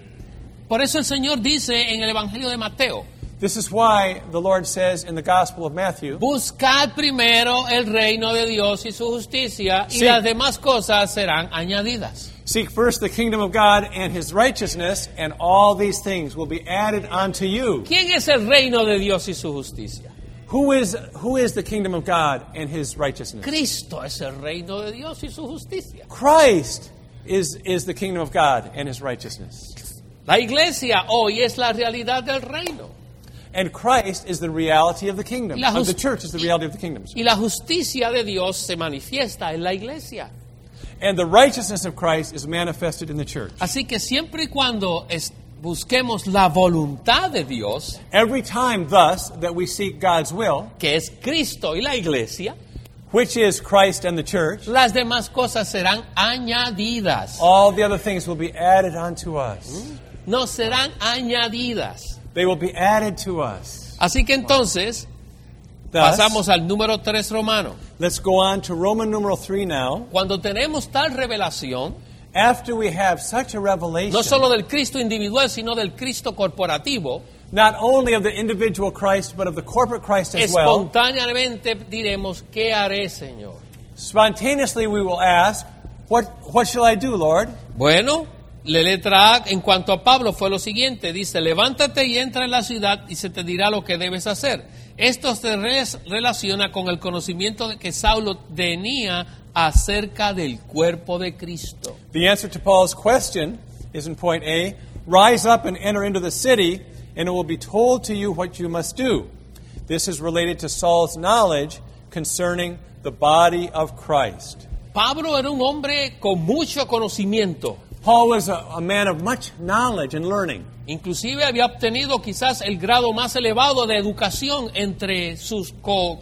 Por eso el Señor dice en el Evangelio de Mateo, This is why the Lord says in the Gospel of Matthew, buscad primero el reino de Dios y su justicia, y Sí. las demás cosas serán añadidas. Seek first the kingdom of God and His righteousness, and all these things will be added unto you. ¿Quién es el reino de Dios y su justicia? Who is the kingdom of God and His righteousness? Cristo es el reino de Dios y su justicia. Christ is the kingdom of God and His righteousness. La iglesia hoy es la realidad del reino. And Christ is the reality of the kingdom. La Of the jus- church is the reality of the kingdom. Y la justicia de Dios se manifiesta en la iglesia. And the righteousness of Christ is manifested in the church. Así que siempre y cuando busquemos la voluntad de Dios, Every time, thus, that we seek God's will, que es Cristo y la iglesia, which is Christ and the church, las demás cosas serán añadidas. all the other things will be added unto us. No serán añadidas. They will be added to us. Así que entonces, Thus, pasamos al número 3 romano. let's go on to Roman numeral 3 now. Cuando tenemos tal revelación, After we have such a revelation, no solo del Cristo individual, sino del Cristo corporativo, not only of the individual Christ, but of the corporate Christ as well, espontáneamente diremos, ¿qué haré, Señor? spontaneously we will ask, what shall I do, Lord? Bueno, la letra A en cuanto a Pablo fue lo siguiente, dice, levántate y entra en la ciudad y se te dirá lo que debes hacer. Esto se relaciona con el conocimiento de que Saulo tenía acerca del cuerpo de Cristo. The answer to Paul's question is in point A, rise up and enter into the city, and it will be told to you what you must do. This is related to Saul's knowledge concerning the body of Christ. Pablo era un hombre con mucho conocimiento. Paul was a man of much knowledge and learning. Inclusive había obtenido quizás el grado más elevado de educación entre sus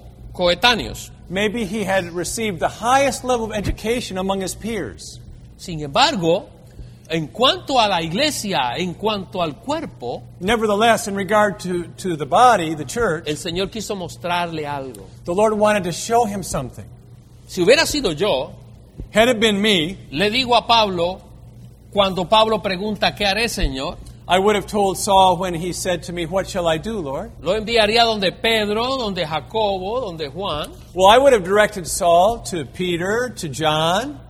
coetáneos. Maybe he had received the highest level of education among his peers. Sin embargo, en cuanto a la iglesia, en cuanto al cuerpo, Nevertheless, in regard to the body, the church, el Señor quiso mostrarle algo. the Lord wanted to show him something. Si hubiera sido yo, Had it been me, le digo a Pablo, cuando Pablo pregunta, ¿qué haré, Señor? I would have told Saul when he said to me, what shall I do, Lord? Lo enviaría donde Pedro, donde Jacobo, donde Juan. Well, I would have directed Saul to Peter, to John,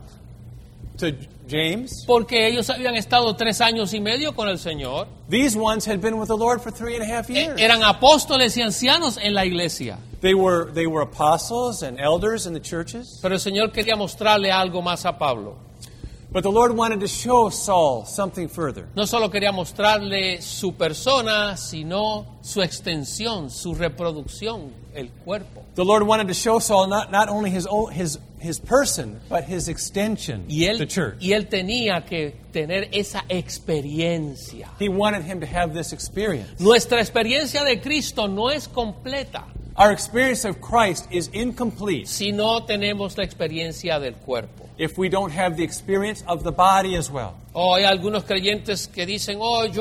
to James. Porque ellos habían estado 3 años y medio con el Señor. These ones had been with the Lord for 3.5 years. Eran apóstoles y ancianos en la iglesia. They were apostles and elders in the churches. Pero el Señor quería mostrarle algo más a Pablo. But the Lord wanted to show Saul something further. No solo quería mostrarle su persona, sino su extensión, su reproducción, el cuerpo. The Lord wanted to show Saul not only his person, but his extension, the church. Y él tenía que tener esa experiencia. He wanted him to have this experience. Nuestra experiencia de Cristo no es completa Our experience of Christ is incomplete si no tenemos la experiencia del cuerpo. if we don't have the experience of the body as well. Oh, hay algunos creyentes que dicen,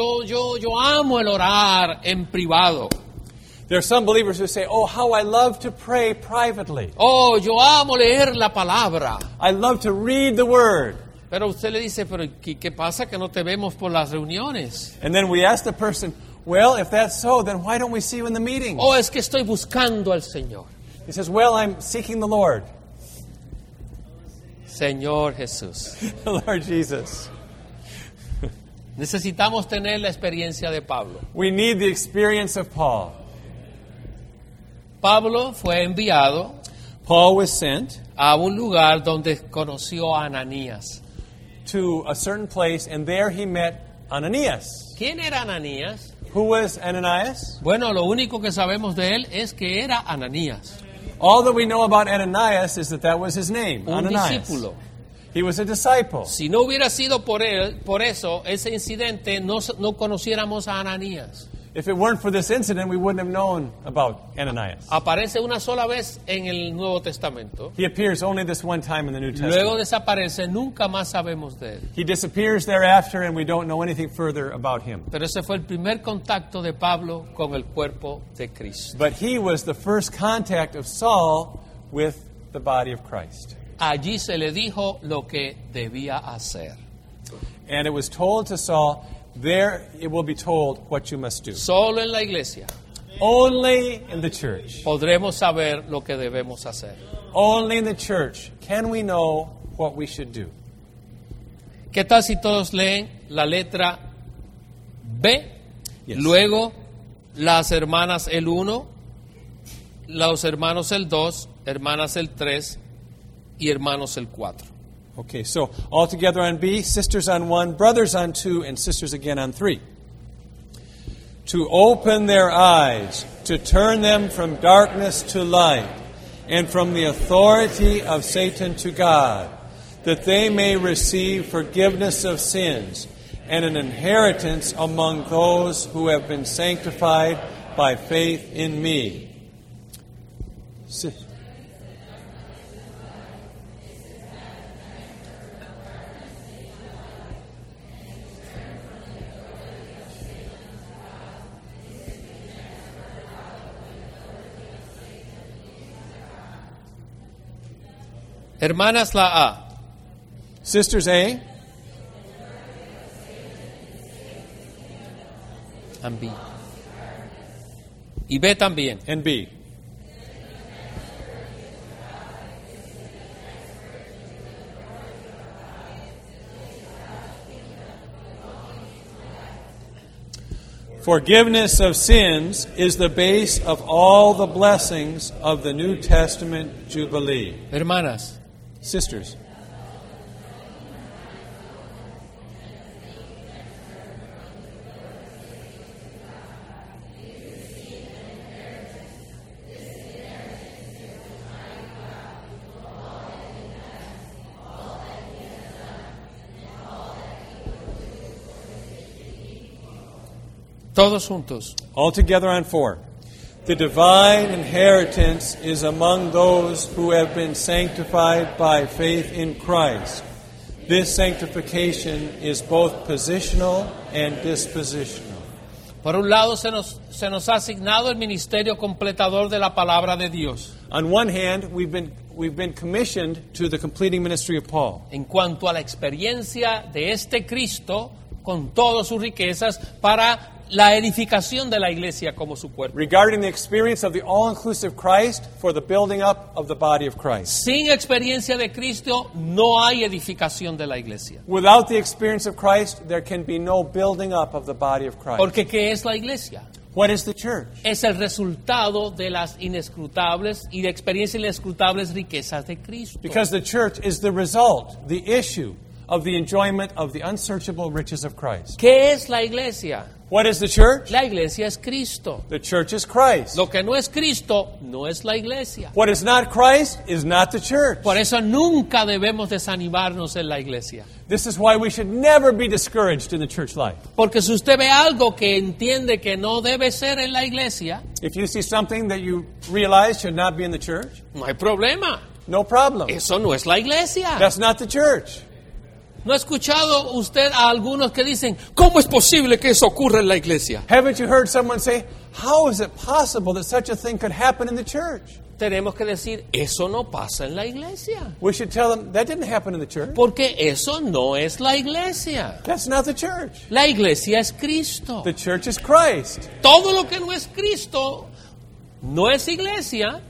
yo amo el orar en privado. There are some believers who say, oh, how I love to pray privately. Oh, yo amo leer la palabra. I love to read the Word. Pero usted le dice, pero ¿qué pasa que no te vemos por las reuniones? And then we ask the person, Well, if that's so, then why don't we see you in the meeting? Oh, es que estoy buscando al Señor. He says, well, I'm seeking the Lord. Señor Jesús. The Lord Jesus. Necesitamos tener la experiencia de Pablo. We need the experience of Paul. Pablo fue enviado Paul was sent a un lugar donde conoció a Ananías. to a certain place, and there he met Ananias. ¿Quién era Ananías? Who was Ananias? Bueno, lo único que sabemos de él es que era Ananías, All that we know about Ananias is that was his name, un Ananias. discípulo. He was a disciple. Si no hubiera sido por él, por eso, ese incidente, no conociéramos a Ananías. If it weren't for this incident, we wouldn't have known about Ananias. Aparece una sola vez en el Nuevo Testamento. He appears only this one time in the New Luego Testament. desaparece, nunca más sabemos de él. He disappears thereafter, and we don't know anything further about him. Pero ese fue el primer contacto de Pablo con el cuerpo de Cristo. But he was the first contact of Saul with the body of Christ. Allí se le dijo lo que debía hacer. And it was told to Saul, there it will be told what you must do. Solo en la iglesia Only in the church, podremos saber lo que debemos hacer. only in the church can we know what we should do. ¿Qué tal si todos leen la letra B? Yes. Luego las hermanas el 1, los hermanos el 2, hermanas el 3 y hermanos el 4. Okay, so all together on B, sisters on 1, brothers on 2, and sisters again on 3. To open their eyes, to turn them from darkness to light, and from the authority of Satan to God, that they may receive forgiveness of sins and an inheritance among those who have been sanctified by faith in me. Hermanas la A. Sisters A And B. Y B también. and B. Forgiveness of sins is the base of all the blessings of the New Testament Jubilee. Hermanas, Sisters, todos juntos. all together on 4. The divine inheritance is among those who have been sanctified by faith in Christ. This sanctification is both positional and dispositional. Por un lado se nos ha asignado el ministerio completador de la palabra de Dios. On one hand, we've been commissioned to the completing ministry of Paul. En cuanto a la experiencia de este Cristo con todas sus riquezas para la edificación de la iglesia como su cuerpo. Regarding the experience of the all-inclusive Christ for the building up of the body of Christ. Sin experiencia de Cristo no hay edificación de la iglesia. Without the experience of Christ, there can be no building up of the body of Christ. Porque ¿qué es la iglesia? What is the church? Es el resultado de las inescrutables y de experiencias inescrutables riquezas de Cristo. Because the church is the result, the issue of the enjoyment of the unsearchable riches of Christ. ¿Qué es la iglesia? What is the church? La iglesia es Cristo. The church is Christ. Lo que no es Cristo no es la iglesia. What is not Christ is not the church. Por eso nunca debemos desanimarnos en la iglesia. This is why we should never be discouraged in the church life. Porque si usted ve algo que entiende que no debe ser en la iglesia, If you see something that you realize should not be in the church, no hay problema. no problem. Eso no es la iglesia. That's not the church. ¿No ha escuchado usted a algunos que dicen, ¿cómo es posible que eso ocurra en la iglesia? Haven't you heard someone say, how is it possible that such a thing could happen in the church? tenemos que decir, eso no pasa en la iglesia. We should tell them that didn't happen in the church. Porque eso no es la iglesia. That's not the church. La iglesia es Cristo. The church is Christ. Todo lo que no es Cristo no es iglesia.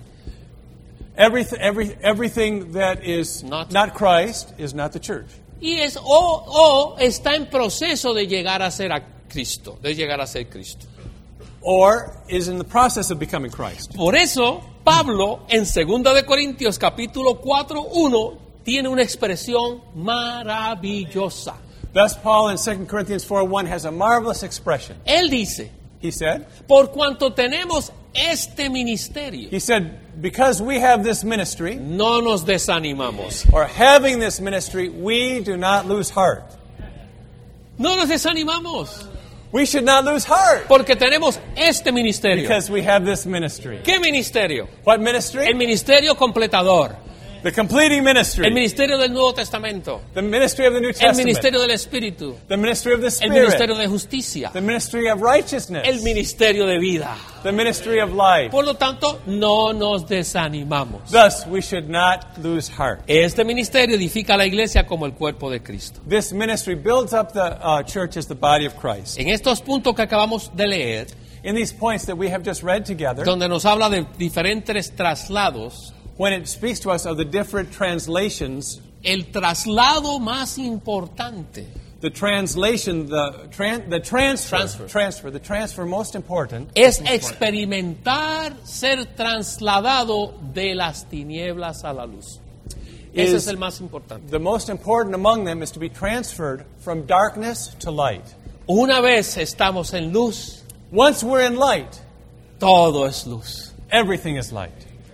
Everything that is not Christ is not the church. Y es o está en proceso de llegar a ser a Cristo, de llegar a ser Cristo. Or is in the process of becoming Christ. Por eso, Pablo, en 2 de Corintios capítulo 4:1, tiene una expresión maravillosa. Thus, Paul in 2 Corinthians 4:1 has a marvelous expression. Él dice, He said, por cuanto tenemos este ministerio, because we have this ministry, no nos desanimamos. or having this ministry, we do not lose heart. No nos desanimamos, We should not lose heart porque tenemos este ministerio. because we have this ministry. ¿Qué ministerio? What ministry? El ministerio completador. The completing ministry. El ministerio del Nuevo Testamento. The ministry of the New El Testament. ministerio del Espíritu. The ministry of the El Spirit. ministerio de justicia. The ministry of righteousness. El ministerio de vida. The ministry of life. Por lo tanto, no nos desanimamos. Thus, we should not lose heart. Este ministerio edifica a la iglesia como el cuerpo de Cristo. This ministry builds up the church as the body of Christ. En estos puntos que acabamos de leer, In these points that we have just read together, donde nos habla de diferentes traslados, when it speaks to us of the different translations, el traslado más importante the translation, the transfer most important es experimentar ser trasladado de las tinieblas a la luz. Ese es el más importante. The most important among them is to be transferred from darkness to light. Una vez estamos en luz, Once we're in light, todo es luz. everything is light.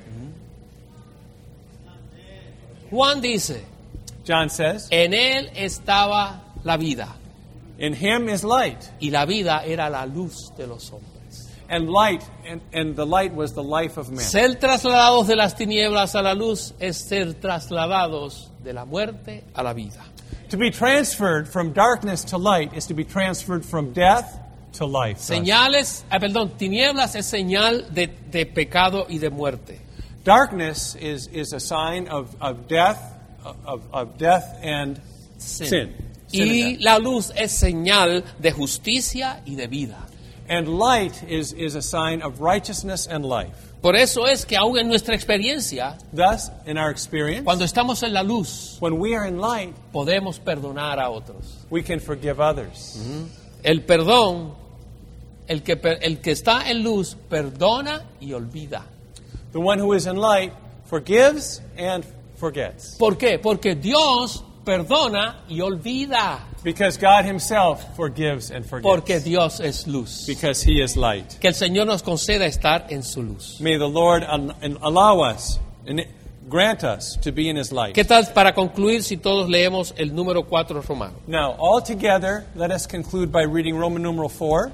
Juan dice, John says, en él estaba la vida, in him is light. y la vida era la luz de los hombres. And light, and the light was the life of man. Ser trasladados de las tinieblas a la luz es ser trasladados de la muerte a la vida. To be transferred from darkness to light is to be transferred from death to life. Tinieblas es señal de pecado y de muerte. Darkness is a sign of death, of death and sin. Y la luz es señal de justicia y de vida. And light is a sign of righteousness and life. Por eso es que aún en nuestra experiencia, Thus, in our experience, cuando estamos en la luz, when we are in light, podemos perdonar a otros. we can forgive others. El perdón, el que está en luz, perdona y olvida. The one who is in light forgives and forgets. ¿Por qué? Porque Dios perdona y olvida. Because God himself forgives and forgets. Porque Dios es luz. Because he is light. Que el Señor nos conceda estar en su luz. May the Lord allow us and grant us to be in his light. ¿Qué tal para concluir si todos leemos el número 4 romano? Now, all together, let us conclude by reading Roman numeral 4.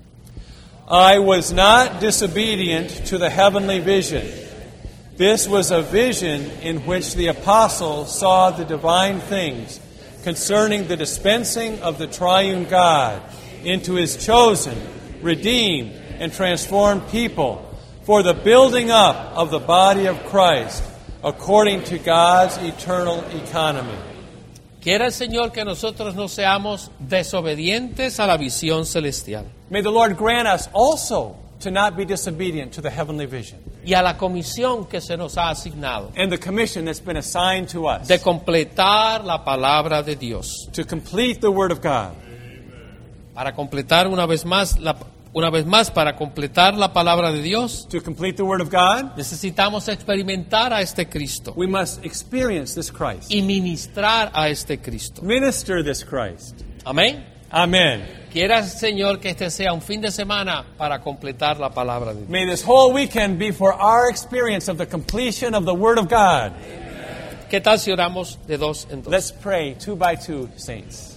I was not disobedient to the heavenly vision. This was a vision in which the apostle saw the divine things concerning the dispensing of the triune God into his chosen, redeemed, and transformed people for the building up of the body of Christ according to God's eternal economy. Quiera el Señor que nosotros no seamos desobedientes a la visión celestial May the Lord grant us also to not be disobedient to the heavenly vision y a la comisión que se nos ha asignado and the commission that's been assigned to us de completar la palabra de Dios. to complete the Word of God. Para completar una vez más, para completar la palabra de Dios, To complete the Word of God, necesitamos experimentar a este Cristo we must experience this Christ. y ministrar a este Cristo. Minister this Christ. Amén. Amen. Quiera el Señor que este sea un fin de semana para completar la palabra de Dios. May this whole weekend be for our experience of the completion of the Word of God. ¿Qué tal si oramos de dos en dos? Let's pray 2 by 2, saints.